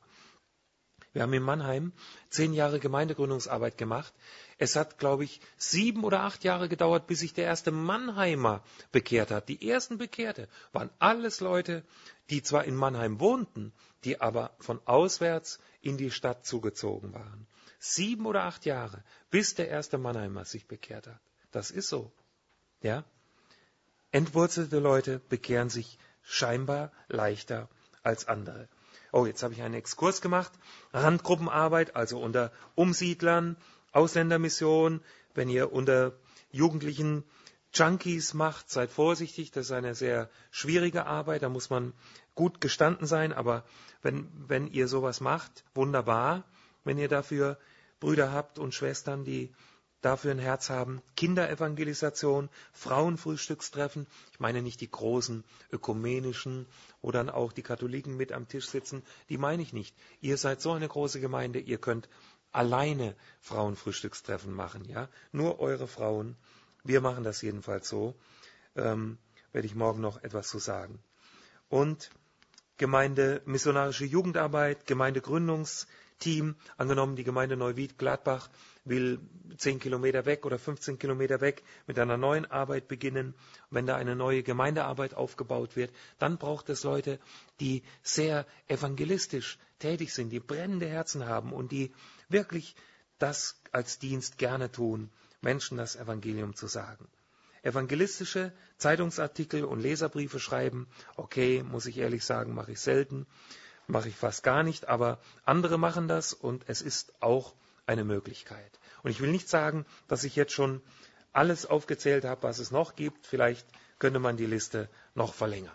Wir haben in Mannheim zehn Jahre Gemeindegründungsarbeit gemacht. Es hat, glaube ich, sieben oder acht Jahre gedauert, bis sich der erste Mannheimer bekehrt hat. Die ersten Bekehrte waren alles Leute, die zwar in Mannheim wohnten, die aber von auswärts in die Stadt zugezogen waren. Sieben oder acht Jahre, bis der erste Mannheimer sich bekehrt hat. Das ist so. Ja? Entwurzelte Leute bekehren sich scheinbar leichter als andere. Oh, jetzt habe ich einen Exkurs gemacht. Randgruppenarbeit, also unter Umsiedlern, Ausländermission. Wenn ihr unter Jugendlichen Junkies macht, seid vorsichtig. Das ist eine sehr schwierige Arbeit. Da muss man gut gestanden sein. Aber wenn, wenn ihr sowas macht, wunderbar. Wenn ihr dafür Brüder habt und Schwestern, die dafür ein Herz haben. Kinderevangelisation, Frauenfrühstückstreffen. Ich meine nicht die großen ökumenischen, wo dann auch die Katholiken mit am Tisch sitzen. Die meine ich nicht. Ihr seid so eine große Gemeinde, ihr könnt alleine Frauenfrühstückstreffen machen. Ja? Nur eure Frauen. Wir machen das jedenfalls so. Ähm, werde ich morgen noch etwas zu sagen. Und Gemeinde, missionarische Jugendarbeit, Gemeindegründungsteam. Angenommen, die Gemeinde Neuwied-Gladbach will zehn Kilometer weg oder fünfzehn Kilometer weg mit einer neuen Arbeit beginnen. Wenn da eine neue Gemeindearbeit aufgebaut wird, dann braucht es Leute, die sehr evangelistisch tätig sind, die brennende Herzen haben und die wirklich das als Dienst gerne tun, Menschen das Evangelium zu sagen. Evangelistische Zeitungsartikel und Leserbriefe schreiben, okay, muss ich ehrlich sagen, mache ich selten, mache ich fast gar nicht, aber andere machen das und es ist auch eine Möglichkeit. Und ich will nicht sagen, dass ich jetzt schon alles aufgezählt habe, was es noch gibt. Vielleicht könnte man die Liste noch verlängern.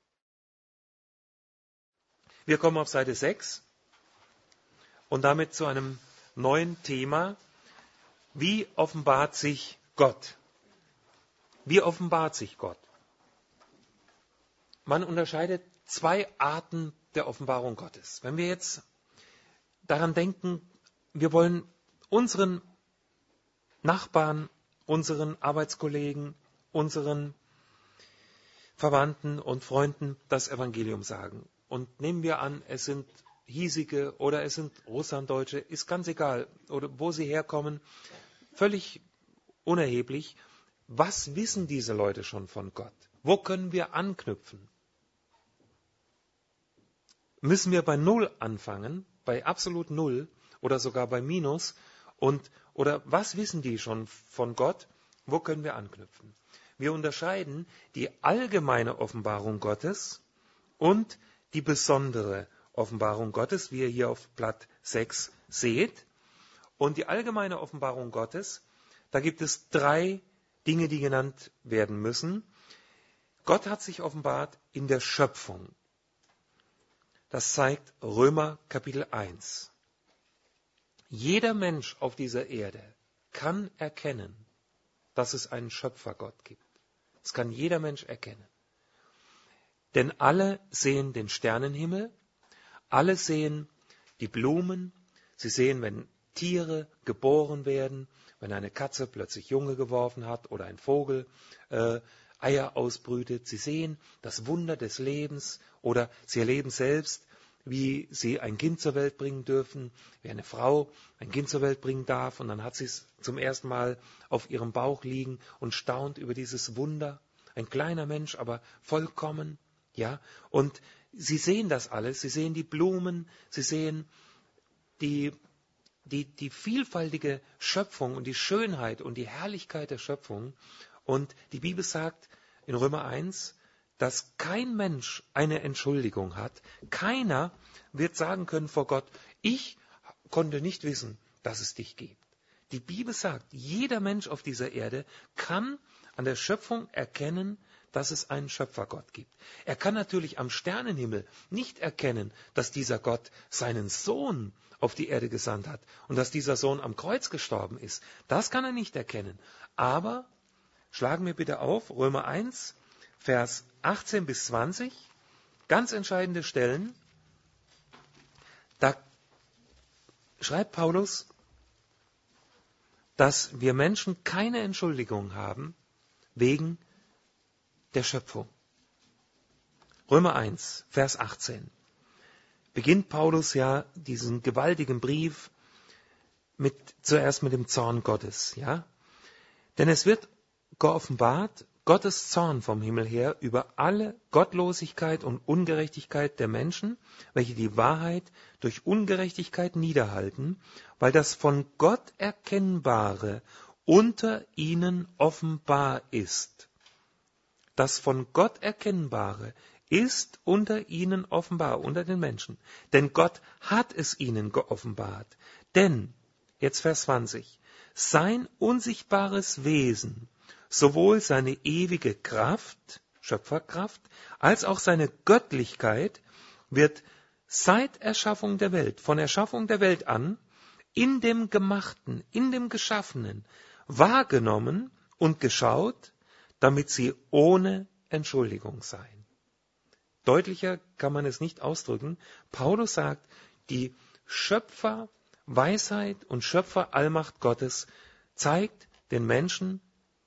Wir kommen auf Seite sechs und damit zu einem neuen Thema. Wie offenbart sich Gott? Wie offenbart sich Gott? Man unterscheidet zwei Arten der Offenbarung Gottes. Wenn wir jetzt daran denken, wir wollen unseren Nachbarn, unseren Arbeitskollegen, unseren Verwandten und Freunden das Evangelium sagen. Und nehmen wir an, es sind hiesige oder es sind Russlanddeutsche, ist ganz egal, oder wo sie herkommen, völlig unerheblich. was wissen diese Leute schon von Gott? Wo können wir anknüpfen? Müssen wir bei Null anfangen, bei absolut Null oder sogar bei Minus? Und, oder was wissen die schon von Gott? Wo können wir anknüpfen? Wir unterscheiden die allgemeine Offenbarung Gottes und die besondere Offenbarung Gottes, wie ihr hier auf Blatt sechs seht. Und die allgemeine Offenbarung Gottes, da gibt es drei Dinge, die genannt werden müssen. Gott hat sich offenbart in der Schöpfung. Das zeigt Römer Kapitel eins. Jeder Mensch auf dieser Erde kann erkennen, dass es einen Schöpfergott gibt. Das kann jeder Mensch erkennen. Denn alle sehen den Sternenhimmel, alle sehen die Blumen, sie sehen, wenn Tiere geboren werden, wenn eine Katze plötzlich Junge geworfen hat oder ein Vogel äh, Eier ausbrütet. Sie sehen das Wunder des Lebens oder sie erleben selbst, wie sie ein Kind zur Welt bringen dürfen, wie eine Frau ein Kind zur Welt bringen darf und dann hat sie es zum ersten Mal auf ihrem Bauch liegen und staunt über dieses Wunder. Ein kleiner Mensch, aber vollkommen, ja. Und sie sehen das alles, sie sehen die Blumen, sie sehen die, die, die vielfältige Schöpfung und die Schönheit und die Herrlichkeit der Schöpfung. Und die Bibel sagt in Römer eins, dass kein Mensch eine Entschuldigung hat. Keiner wird sagen können vor Gott, ich konnte nicht wissen, dass es dich gibt. Die Bibel sagt, jeder Mensch auf dieser Erde kann an der Schöpfung erkennen, dass es einen Schöpfergott gibt. Er kann natürlich am Sternenhimmel nicht erkennen, dass dieser Gott seinen Sohn auf die Erde gesandt hat und dass dieser Sohn am Kreuz gestorben ist. Das kann er nicht erkennen. Aber schlagen wir bitte auf, Römer eins, Vers achtzehn bis zwanzig, ganz entscheidende Stellen. Da schreibt Paulus, dass wir Menschen keine Entschuldigung haben wegen der Schöpfung. Römer eins, Vers achtzehn. Beginnt Paulus ja diesen gewaltigen Brief mit, zuerst mit dem Zorn Gottes, ja? Denn es wird geoffenbart, Gottes Zorn vom Himmel her über alle Gottlosigkeit und Ungerechtigkeit der Menschen, welche die Wahrheit durch Ungerechtigkeit niederhalten, weil das von Gott Erkennbare unter ihnen offenbar ist. Das von Gott Erkennbare ist unter ihnen offenbar, unter den Menschen. Denn Gott hat es ihnen geoffenbart. Denn, jetzt Vers zwanzig, sein unsichtbares Wesen, sowohl seine ewige Kraft, Schöpferkraft, als auch seine Göttlichkeit wird seit Erschaffung der Welt, von Erschaffung der Welt an, in dem Gemachten, in dem Geschaffenen wahrgenommen und geschaut, damit sie ohne Entschuldigung seien. Deutlicher kann man es nicht ausdrücken. Paulus sagt, die Schöpferweisheit und Schöpferallmacht Gottes zeigt den Menschen,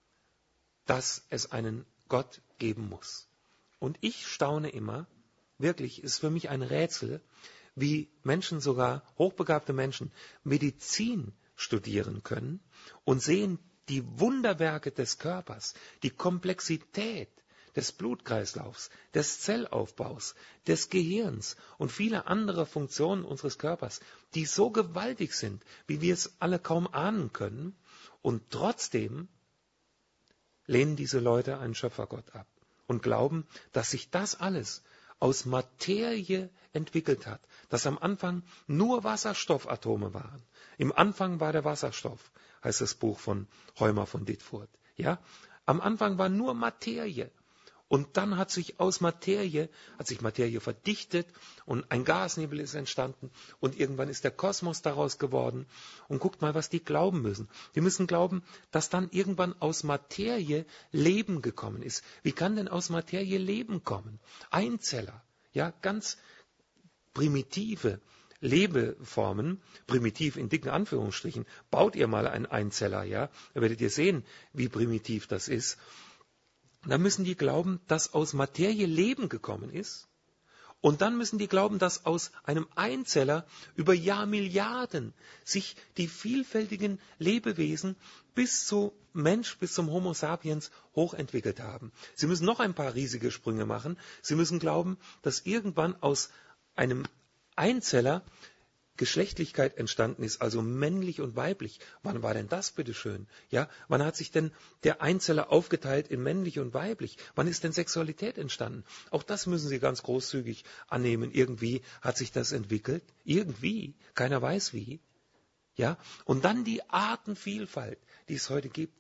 dass es einen Gott geben muss. Und ich staune immer, wirklich, ist für mich ein Rätsel, wie Menschen, sogar hochbegabte Menschen, Medizin studieren können und sehen die Wunderwerke des Körpers, die Komplexität des Blutkreislaufs, des Zellaufbaus, des Gehirns und viele andere Funktionen unseres Körpers, die so gewaltig sind, wie wir es alle kaum ahnen können, und trotzdem lehnen diese Leute einen Schöpfergott ab und glauben, dass sich das alles aus Materie entwickelt hat, dass am Anfang nur Wasserstoffatome waren. Im Anfang war der Wasserstoff, heißt das Buch von Heumer von Dittfurt. Ja? Am Anfang war nur Materie. Und dann hat sich aus Materie, hat sich Materie verdichtet und ein Gasnebel ist entstanden und irgendwann ist der Kosmos daraus geworden. Und guckt mal, was die glauben müssen. Die müssen glauben, dass dann irgendwann aus Materie Leben gekommen ist. Wie kann denn aus Materie Leben kommen? Einzeller, ja, ganz primitive Lebeformen, primitiv in dicken Anführungsstrichen. Baut ihr mal einen Einzeller, ja, dann werdet ihr sehen, wie primitiv das ist. Da müssen die glauben, dass aus Materie Leben gekommen ist Und dann müssen die glauben, dass aus einem Einzeller über Jahrmilliarden sich die vielfältigen Lebewesen bis zu Mensch, bis zum Homo sapiens hochentwickelt haben. Sie müssen noch ein paar riesige Sprünge machen. Sie müssen glauben, dass irgendwann aus einem Einzeller Geschlechtlichkeit entstanden ist, also männlich und weiblich. Wann war denn das, bitteschön? Ja, wann hat sich denn der Einzeller aufgeteilt in männlich und weiblich? Wann ist denn Sexualität entstanden? Auch das müssen Sie ganz großzügig annehmen. Irgendwie hat sich das entwickelt. Irgendwie. Keiner weiß wie. Ja, und dann die Artenvielfalt, die es heute gibt.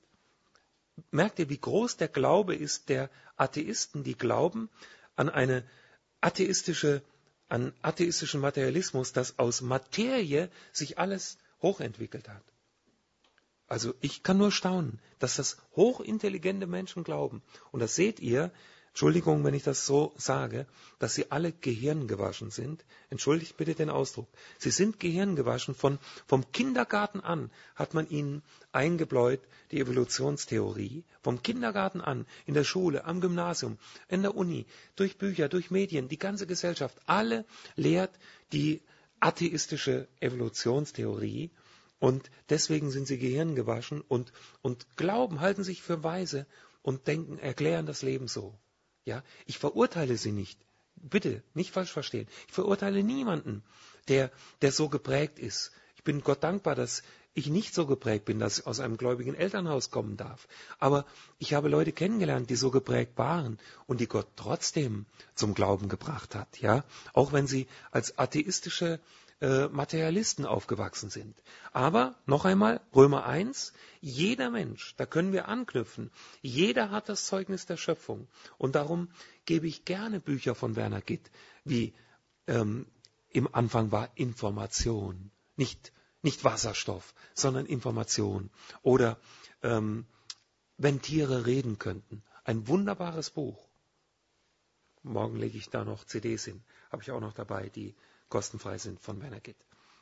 Merkt ihr, wie groß der Glaube ist der Atheisten, die glauben an eine atheistische an atheistischen Materialismus, dass aus Materie sich alles hochentwickelt hat. Also ich kann nur staunen, dass das hochintelligente Menschen glauben. Und das seht ihr, Entschuldigung, wenn ich das so sage, dass sie alle gehirngewaschen sind. Entschuldigt bitte den Ausdruck. Sie sind gehirngewaschen. Von, vom Kindergarten an hat man ihnen eingebläut die Evolutionstheorie. Vom Kindergarten an, in der Schule, am Gymnasium, in der Uni, durch Bücher, durch Medien, die ganze Gesellschaft, alle lehrt die atheistische Evolutionstheorie. Und deswegen sind sie gehirngewaschen und, und glauben, halten sich für weise und denken, erklären das Leben so. Ja, ich verurteile sie nicht. Bitte, nicht falsch verstehen. Ich verurteile niemanden, der, der so geprägt ist. Ich bin Gott dankbar, dass ich nicht so geprägt bin, dass ich aus einem gläubigen Elternhaus kommen darf. Aber ich habe Leute kennengelernt, die so geprägt waren und die Gott trotzdem zum Glauben gebracht hat. Ja, auch wenn sie als atheistische äh, Materialisten aufgewachsen sind. Aber, noch einmal, Römer eins, jeder Mensch, da können wir anknüpfen, jeder hat das Zeugnis der Schöpfung. Und darum gebe ich gerne Bücher von Werner Gitt, wie ähm, im Anfang war Information, nicht, nicht Wasserstoff, sondern Information. Oder ähm, wenn Tiere reden könnten, ein wunderbares Buch. Morgen lege ich da noch C Ds hin, habe ich auch noch dabei, die kostenfrei sind von Werner Gitt.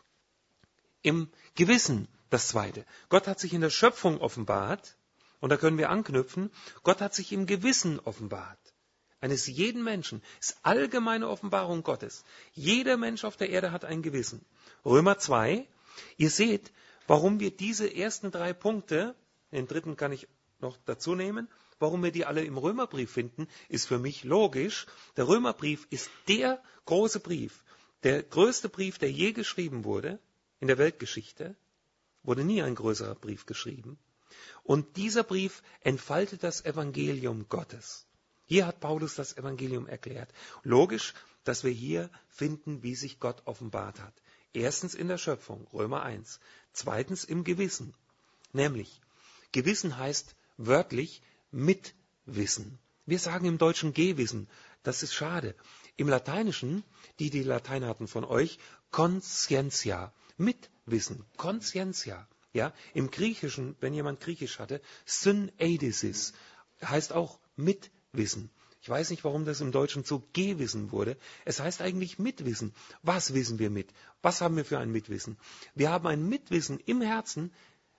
Im Gewissen, das Zweite. Gott hat sich in der Schöpfung offenbart, und da können wir anknüpfen, Gott hat sich im Gewissen offenbart. Eines jeden Menschen. Das ist allgemeine Offenbarung Gottes. Jeder Mensch auf der Erde hat ein Gewissen. Römer zwei, ihr seht, warum wir diese ersten drei Punkte, den dritten kann ich noch dazu nehmen, warum wir die alle im Römerbrief finden, ist für mich logisch. Der Römerbrief ist der große Brief, der größte Brief, der je geschrieben wurde in der Weltgeschichte. Wurde nie ein größerer Brief geschrieben. Und dieser Brief entfaltet das Evangelium Gottes. Hier hat Paulus das Evangelium erklärt. Logisch, dass wir hier finden, wie sich Gott offenbart hat. Erstens in der Schöpfung, Römer eins. Zweitens im Gewissen. Nämlich, Gewissen heißt wörtlich Mitwissen. Wir sagen im Deutschen Gewissen. Das ist schade. Im Lateinischen, die die Latein hatten von euch, Conscientia. Mitwissen. Conscientia. Ja, im Griechischen, wenn jemand Griechisch hatte, Syneidesis. Heißt auch Mitwissen. Ich weiß nicht, warum das im Deutschen zu Gewissen wurde. Es heißt eigentlich Mitwissen. Was wissen wir mit? Was haben wir für ein Mitwissen? Wir haben ein Mitwissen im Herzen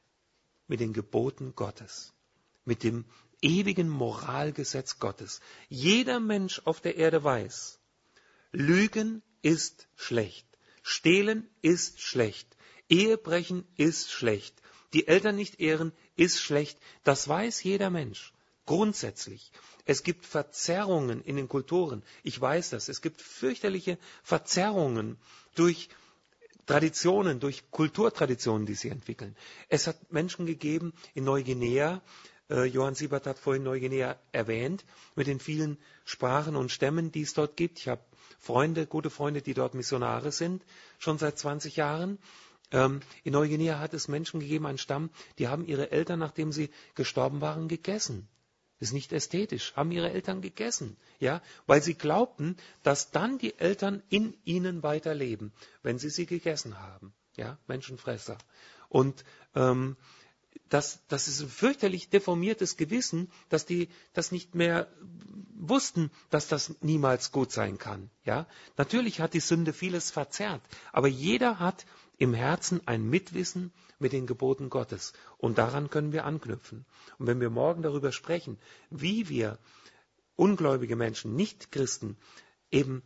mit den Geboten Gottes. Mit dem ewigen Moralgesetz Gottes. Jeder Mensch auf der Erde weiß, Lügen ist schlecht. Stehlen ist schlecht. Ehebrechen ist schlecht. Die Eltern nicht ehren ist schlecht. Das weiß jeder Mensch. Grundsätzlich. Es gibt Verzerrungen in den Kulturen. Ich weiß das. Es gibt fürchterliche Verzerrungen durch Traditionen, durch Kulturtraditionen, die sie entwickeln. Es hat Menschen gegeben in Neuguinea, äh, Johann Siebert hat vorhin Neuguinea erwähnt, mit den vielen Sprachen und Stämmen, die es dort gibt. Ich habe Freunde, gute Freunde, die dort Missionare sind, schon seit zwanzig Jahren. Ähm, in Neuguinea hat es Menschen gegeben, einen Stamm, die haben ihre Eltern, nachdem sie gestorben waren, gegessen. Das ist nicht ästhetisch, haben ihre Eltern gegessen, ja, weil sie glaubten, dass dann die Eltern in ihnen weiterleben, wenn sie sie gegessen haben, ja, Menschenfresser. Und ähm, das, das ist ein fürchterlich deformiertes Gewissen, dass die das nicht mehr wussten, dass das niemals gut sein kann, ja. Natürlich hat die Sünde vieles verzerrt, aber jeder hat im Herzen ein Mitwissen mit den Geboten Gottes. Und daran können wir anknüpfen. Und wenn wir morgen darüber sprechen, wie wir ungläubige Menschen, Nicht-Christen, eben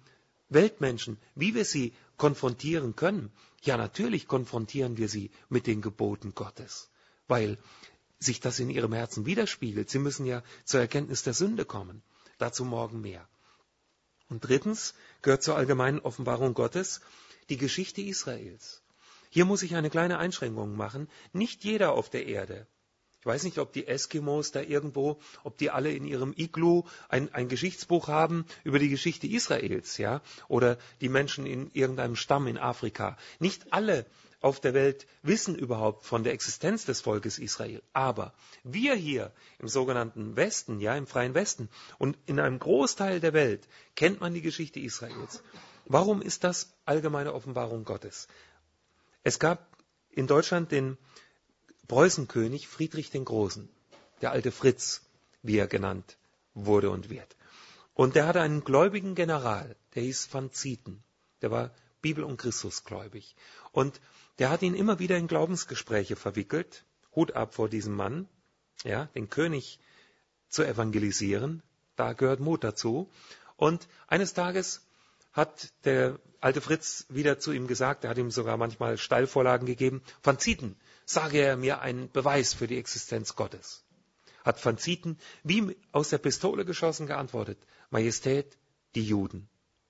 Weltmenschen, wie wir sie konfrontieren können. Ja, natürlich konfrontieren wir sie mit den Geboten Gottes, weil sich das in ihrem Herzen widerspiegelt. Sie müssen ja zur Erkenntnis der Sünde kommen. Dazu morgen mehr. Und drittens gehört zur allgemeinen Offenbarung Gottes die Geschichte Israels. Hier muss ich eine kleine Einschränkung machen. Nicht jeder auf der Erde, ich weiß nicht, ob die Eskimos da irgendwo, ob die alle in ihrem Iglu ein, ein Geschichtsbuch haben über die Geschichte Israels, ja, oder die Menschen in irgendeinem Stamm in Afrika. Nicht alle auf der Welt wissen überhaupt von der Existenz des Volkes Israel. Aber wir hier im sogenannten Westen, ja, im freien Westen und in einem Großteil der Welt kennt man die Geschichte Israels. Warum ist das allgemeine Offenbarung Gottes? Es gab in Deutschland den Preußenkönig Friedrich den Großen, der alte Fritz, wie er genannt wurde und wird. Und der hatte einen gläubigen General, der hieß Van Zieten. Der war Bibel- und Christusgläubig. Und der hat ihn immer wieder in Glaubensgespräche verwickelt. Hut ab vor diesem Mann, ja, den König zu evangelisieren. Da gehört Mut dazu. Und eines Tages hat der alte Fritz wieder zu ihm gesagt, er hat ihm sogar manchmal Steilvorlagen gegeben, Van Zieten, sage er mir einen Beweis für die Existenz Gottes. Hat Van Zieten wie aus der Pistole geschossen geantwortet, Majestät, die Juden.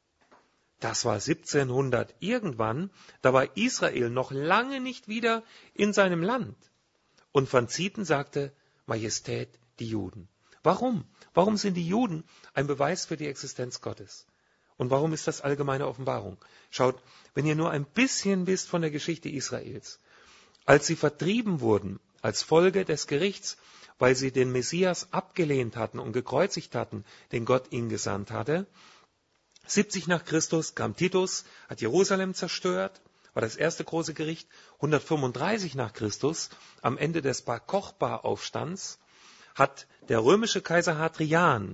Das war siebzehnhundert irgendwann, da war Israel noch lange nicht wieder in seinem Land. Und Van Zieten sagte, Majestät, die Juden. Warum? Warum sind die Juden ein Beweis für die Existenz Gottes? Und warum ist das allgemeine Offenbarung? Schaut, wenn ihr nur ein bisschen wisst von der Geschichte Israels, als sie vertrieben wurden als Folge des Gerichts, weil sie den Messias abgelehnt hatten und gekreuzigt hatten, den Gott ihnen gesandt hatte, siebzig nach Christus kam Titus, hat Jerusalem zerstört, war das erste große Gericht. hundertfünfunddreißig nach Christus, am Ende des Bar Kochba-Aufstands, hat der römische Kaiser Hadrian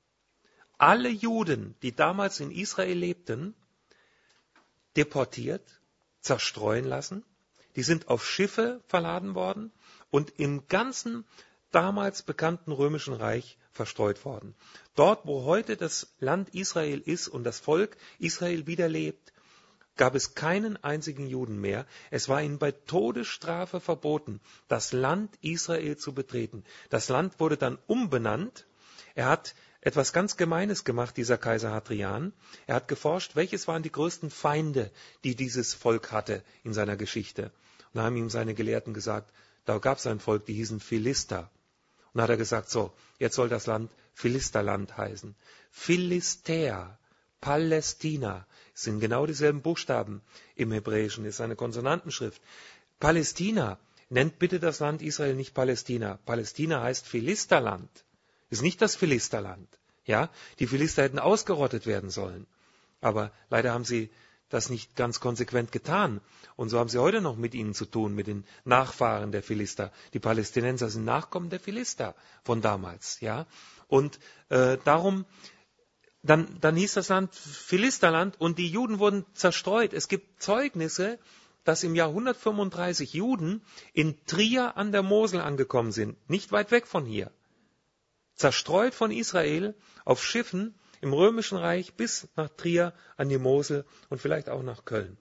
alle Juden, die damals in Israel lebten, deportiert, zerstreuen lassen. Die sind auf Schiffe verladen worden und im ganzen damals bekannten römischen Reich verstreut worden. Dort, wo heute das Land Israel ist und das Volk Israel wieder lebt, gab es keinen einzigen Juden mehr. Es war ihnen bei Todesstrafe verboten, das Land Israel zu betreten. Das Land wurde dann umbenannt. Er hat etwas ganz Gemeines gemacht, dieser Kaiser Hadrian. Er hat geforscht, welches waren die größten Feinde, die dieses Volk hatte in seiner Geschichte. Und da haben ihm seine Gelehrten gesagt, da gab es ein Volk, die hießen Philister. Und da hat er gesagt, so, jetzt soll das Land Philisterland heißen. Philistea, Palästina, es sind genau dieselben Buchstaben im Hebräischen, ist eine Konsonantenschrift. Palästina, nennt bitte das Land Israel nicht Palästina. Palästina heißt Philisterland. Ist nicht das Philisterland. Ja, die Philister hätten ausgerottet werden sollen. Aber leider haben sie das nicht ganz konsequent getan. Und so haben sie heute noch mit ihnen zu tun, mit den Nachfahren der Philister. Die Palästinenser sind Nachkommen der Philister von damals. Ja, und äh, darum, dann, dann hieß das Land Philisterland und die Juden wurden zerstreut. Es gibt Zeugnisse, dass im Jahr hundertfünfunddreißig Juden in Trier an der Mosel angekommen sind, nicht weit weg von hier. Zerstreut von Israel auf Schiffen im Römischen Reich bis nach Trier an die Mosel und vielleicht auch nach Köln.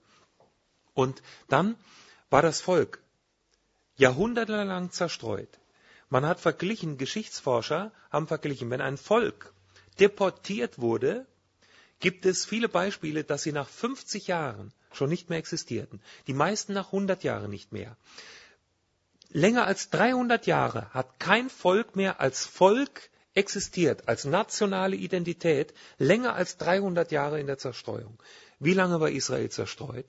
Und dann war das Volk jahrhundertelang zerstreut. Man hat verglichen, Geschichtsforscher haben verglichen, wenn ein Volk deportiert wurde, gibt es viele Beispiele, dass sie nach fünfzig Jahren schon nicht mehr existierten. Die meisten nach hundert Jahren nicht mehr. Länger als dreihundert Jahre hat kein Volk mehr als Volk existiert, als nationale Identität, länger als dreihundert Jahre in der Zerstreuung. Wie lange war Israel zerstreut?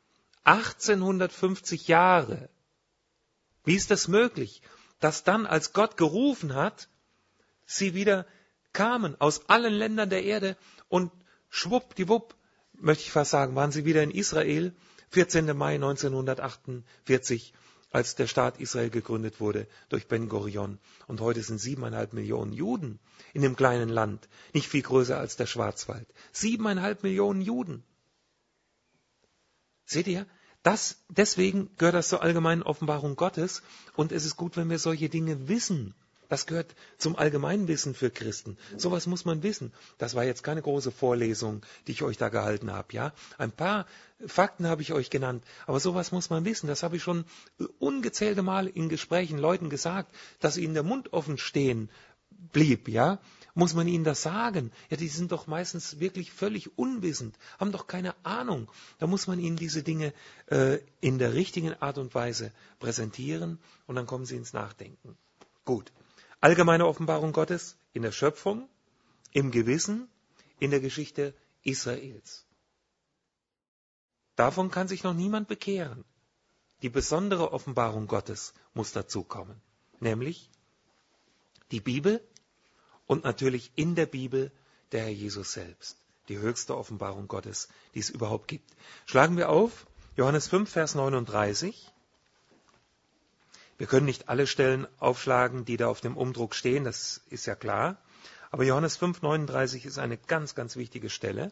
achtzehnhundertfünfzig Jahre. Wie ist das möglich, dass dann, als Gott gerufen hat, sie wieder kamen aus allen Ländern der Erde und schwuppdiwupp, möchte ich fast sagen, waren sie wieder in Israel, vierzehnten Mai neunzehnhundertachtundvierzig, als der Staat Israel gegründet wurde durch Ben Gurion. Und heute sind siebeneinhalb Millionen Juden in dem kleinen Land, nicht viel größer als der Schwarzwald. Siebeneinhalb Millionen Juden. Seht ihr? Das, deswegen gehört das zur allgemeinen Offenbarung Gottes. Und es ist gut, wenn wir solche Dinge wissen. Das gehört zum Allgemeinwissen für Christen. Sowas muss man wissen. Das war jetzt keine große Vorlesung, die ich euch da gehalten habe. Ja? Ein paar Fakten habe ich euch genannt, aber sowas muss man wissen. Das habe ich schon ungezählte Mal in Gesprächen Leuten gesagt, dass ihnen der Mund offen stehen blieb. Ja? Muss man ihnen das sagen? Ja, die sind doch meistens wirklich völlig unwissend, haben doch keine Ahnung. Da muss man ihnen diese Dinge äh, in der richtigen Art und Weise präsentieren und dann kommen sie ins Nachdenken. Gut. Allgemeine Offenbarung Gottes in der Schöpfung, im Gewissen, in der Geschichte Israels. Davon kann sich noch niemand bekehren. Die besondere Offenbarung Gottes muss dazu kommen, nämlich die Bibel und natürlich in der Bibel der Herr Jesus selbst, die höchste Offenbarung Gottes, die es überhaupt gibt. Schlagen wir auf, Johannes fünf, Vers neununddreißig. Wir können nicht alle Stellen aufschlagen, die da auf dem Umdruck stehen, das ist ja klar. Aber Johannes fünf, neununddreißig ist eine ganz, ganz wichtige Stelle.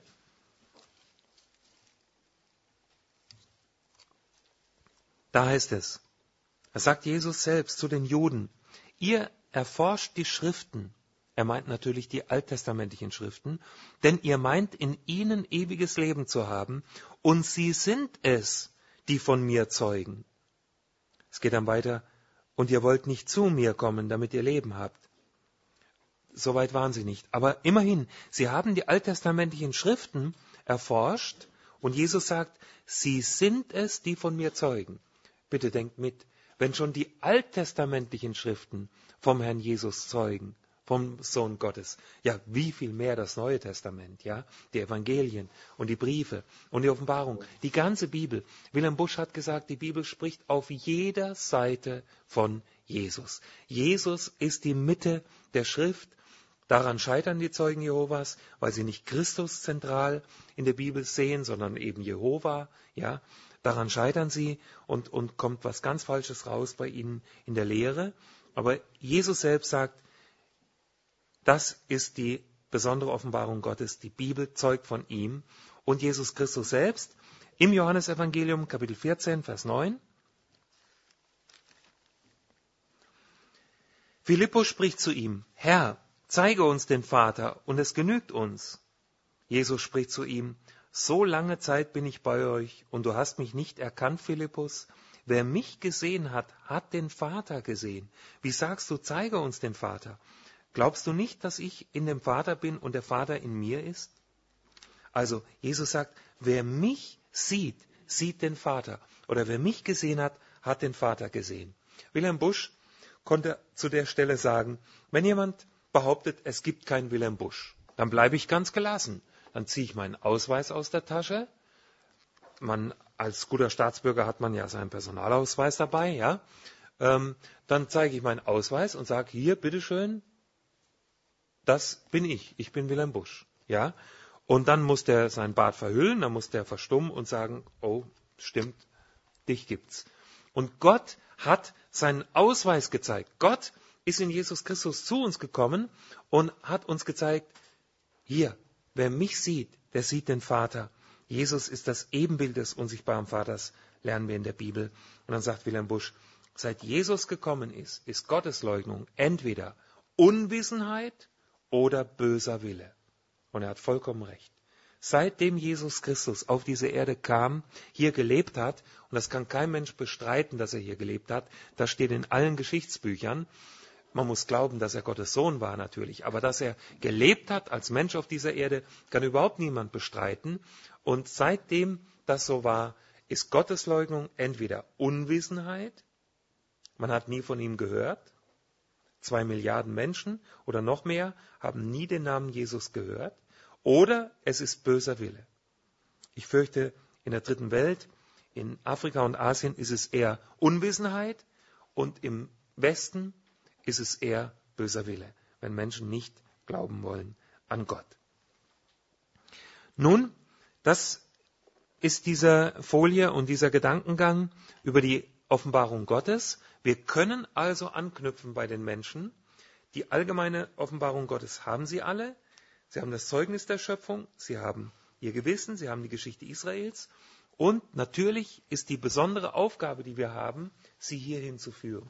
Da heißt es, da sagt Jesus selbst zu den Juden, ihr erforscht die Schriften, er meint natürlich die alttestamentlichen Schriften, denn ihr meint in ihnen ewiges Leben zu haben und sie sind es, die von mir zeugen. Es geht dann weiter, und ihr wollt nicht zu mir kommen, damit ihr Leben habt. Soweit waren sie nicht. Aber immerhin, sie haben die alttestamentlichen Schriften erforscht und Jesus sagt, sie sind es, die von mir zeugen. Bitte denkt mit, wenn schon die alttestamentlichen Schriften vom Herrn Jesus zeugen, vom Sohn Gottes, ja, wie viel mehr das Neue Testament, ja, die Evangelien und die Briefe und die Offenbarung, die ganze Bibel. Wilhelm Busch hat gesagt, die Bibel spricht auf jeder Seite von Jesus. Jesus ist die Mitte der Schrift. Daran scheitern die Zeugen Jehovas, weil sie nicht Christus zentral in der Bibel sehen, sondern eben Jehova, ja. Daran scheitern sie und, und kommt was ganz Falsches raus bei ihnen in der Lehre. Aber Jesus selbst sagt, das ist die besondere Offenbarung Gottes. Die Bibel zeugt von ihm. Und Jesus Christus selbst im Johannesevangelium Kapitel vierzehn, Vers neun. Philippus spricht zu ihm, Herr, zeige uns den Vater, und es genügt uns. Jesus spricht zu ihm, so lange Zeit bin ich bei euch, und du hast mich nicht erkannt, Philippus. Wer mich gesehen hat, hat den Vater gesehen. Wie sagst du, zeige uns den Vater? Glaubst du nicht, dass ich in dem Vater bin und der Vater in mir ist? Also, Jesus sagt, wer mich sieht, sieht den Vater. Oder wer mich gesehen hat, hat den Vater gesehen. Wilhelm Busch konnte zu der Stelle sagen, wenn jemand behauptet, es gibt keinen Wilhelm Busch, dann bleibe ich ganz gelassen. Dann ziehe ich meinen Ausweis aus der Tasche. Man, als guter Staatsbürger hat man ja seinen Personalausweis dabei, ja. Ähm, dann zeige ich meinen Ausweis und sage, hier, bitteschön, das bin ich, ich bin Wilhelm Busch, ja. Und dann muss der seinen Bart verhüllen, dann muss der verstummen und sagen, oh, stimmt, dich gibt's. Und Gott hat seinen Ausweis gezeigt. Gott ist in Jesus Christus zu uns gekommen und hat uns gezeigt, hier, wer mich sieht, der sieht den Vater. Jesus ist das Ebenbild des unsichtbaren Vaters, lernen wir in der Bibel. Und dann sagt Wilhelm Busch, seit Jesus gekommen ist, ist Gottesleugnung entweder Unwissenheit oder böser Wille. Und er hat vollkommen recht. Seitdem Jesus Christus auf diese Erde kam, hier gelebt hat, und das kann kein Mensch bestreiten, dass er hier gelebt hat, das steht in allen Geschichtsbüchern. Man muss glauben, dass er Gottes Sohn war natürlich, aber dass er gelebt hat als Mensch auf dieser Erde, kann überhaupt niemand bestreiten. Und seitdem das so war, ist Gottesleugnung entweder Unwissenheit, man hat nie von ihm gehört, zwei Milliarden Menschen oder noch mehr haben nie den Namen Jesus gehört, oder es ist böser Wille. Ich fürchte, in der dritten Welt, in Afrika und Asien, ist es eher Unwissenheit und im Westen ist es eher böser Wille, wenn Menschen nicht glauben wollen an Gott. Nun, das ist diese Folie und dieser Gedankengang über die Offenbarung Gottes. Wir können also anknüpfen bei den Menschen. Die allgemeine Offenbarung Gottes haben sie alle. Sie haben das Zeugnis der Schöpfung, sie haben ihr Gewissen, sie haben die Geschichte Israels. Und natürlich ist die besondere Aufgabe, die wir haben, sie hierhin zu führen.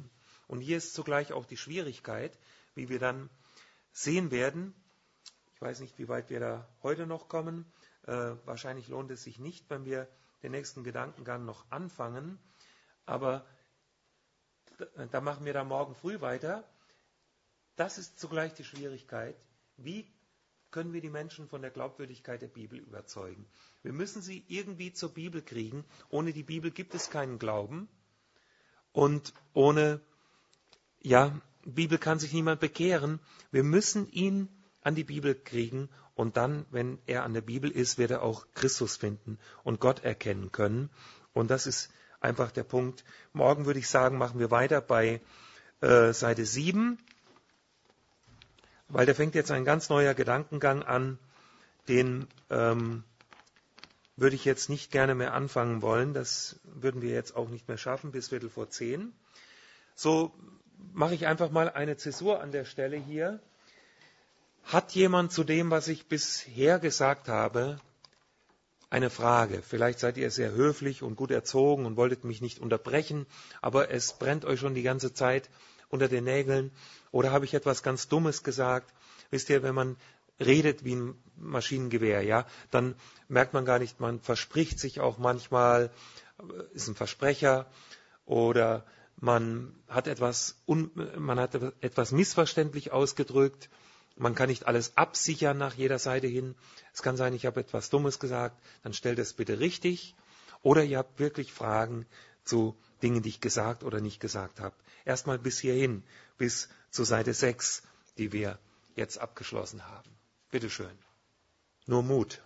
Und hier ist zugleich auch die Schwierigkeit, wie wir dann sehen werden. Ich weiß nicht, wie weit wir da heute noch kommen. Äh, wahrscheinlich lohnt es sich nicht, wenn wir den nächsten Gedankengang noch anfangen. Aber da, da machen wir dann morgen früh weiter. Das ist zugleich die Schwierigkeit. Wie können wir die Menschen von der Glaubwürdigkeit der Bibel überzeugen? Wir müssen sie irgendwie zur Bibel kriegen. Ohne die Bibel gibt es keinen Glauben. Und ohne, ja, Bibel kann sich niemand bekehren. Wir müssen ihn an die Bibel kriegen. Und dann, wenn er an der Bibel ist, wird er auch Christus finden und Gott erkennen können. Und das ist einfach der Punkt. Morgen würde ich sagen, machen wir weiter bei äh, Seite sieben. Weil da fängt jetzt ein ganz neuer Gedankengang an, den ähm, würde ich jetzt nicht gerne mehr anfangen wollen. Das würden wir jetzt auch nicht mehr schaffen bis Viertel vor zehn. So mache ich einfach mal eine Zäsur an der Stelle hier. Hat jemand zu dem, was ich bisher gesagt habe, eine Frage? Vielleicht seid ihr sehr höflich und gut erzogen und wolltet mich nicht unterbrechen, aber es brennt euch schon die ganze Zeit unter den Nägeln. Oder habe ich etwas ganz Dummes gesagt? Wisst ihr, wenn man redet wie ein Maschinengewehr, ja, dann merkt man gar nicht, man verspricht sich auch manchmal, ist ein Versprecher, oder man hat etwas, un, man hat etwas missverständlich ausgedrückt. Man kann nicht alles absichern nach jeder Seite hin. Es kann sein, ich habe etwas Dummes gesagt, dann stellt es bitte richtig. Oder ihr habt wirklich Fragen zu Dingen, die ich gesagt oder nicht gesagt habe. Erstmal bis hierhin, bis zur Seite sechs, die wir jetzt abgeschlossen haben. Bitte schön. Nur Mut.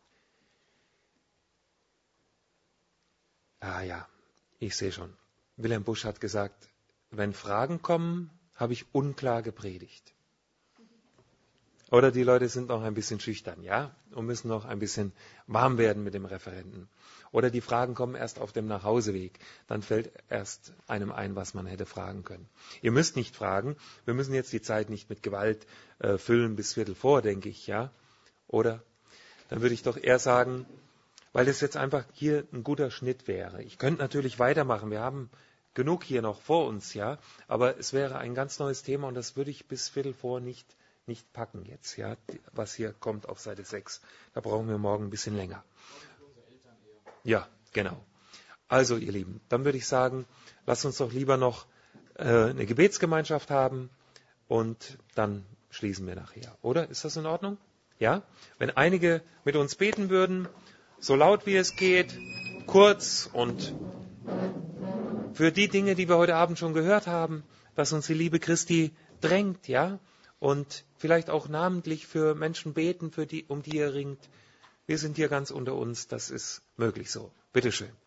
Ah ja, ich sehe schon. Wilhelm Busch hat gesagt, wenn Fragen kommen, habe ich unklar gepredigt. Oder die Leute sind noch ein bisschen schüchtern, ja, und müssen noch ein bisschen warm werden mit dem Referenten. Oder die Fragen kommen erst auf dem Nachhauseweg. Dann fällt erst einem ein, was man hätte fragen können. Ihr müsst nicht fragen. Wir müssen jetzt die Zeit nicht mit Gewalt äh, füllen bis Viertel vor, denke ich, ja. Oder? Dann würde ich doch eher sagen, weil das jetzt einfach hier ein guter Schnitt wäre. Ich könnte natürlich weitermachen. Wir haben genug hier noch vor uns, ja. Aber es wäre ein ganz neues Thema und das würde ich bis Viertel vor nicht nicht packen jetzt, ja, was hier kommt auf Seite sechs. Da brauchen wir morgen ein bisschen länger. Ja, genau. Also, ihr Lieben, dann würde ich sagen, lasst uns doch lieber noch äh, eine Gebetsgemeinschaft haben und dann schließen wir nachher. Oder? Ist das in Ordnung? Ja? Wenn einige mit uns beten würden, so laut wie es geht, kurz und für die Dinge, die wir heute Abend schon gehört haben, dass uns die Liebe Christi drängt, ja, und vielleicht auch namentlich für Menschen beten, für die, um die ihr ringt. Wir sind hier ganz unter uns, das ist möglich so. Bitte schön.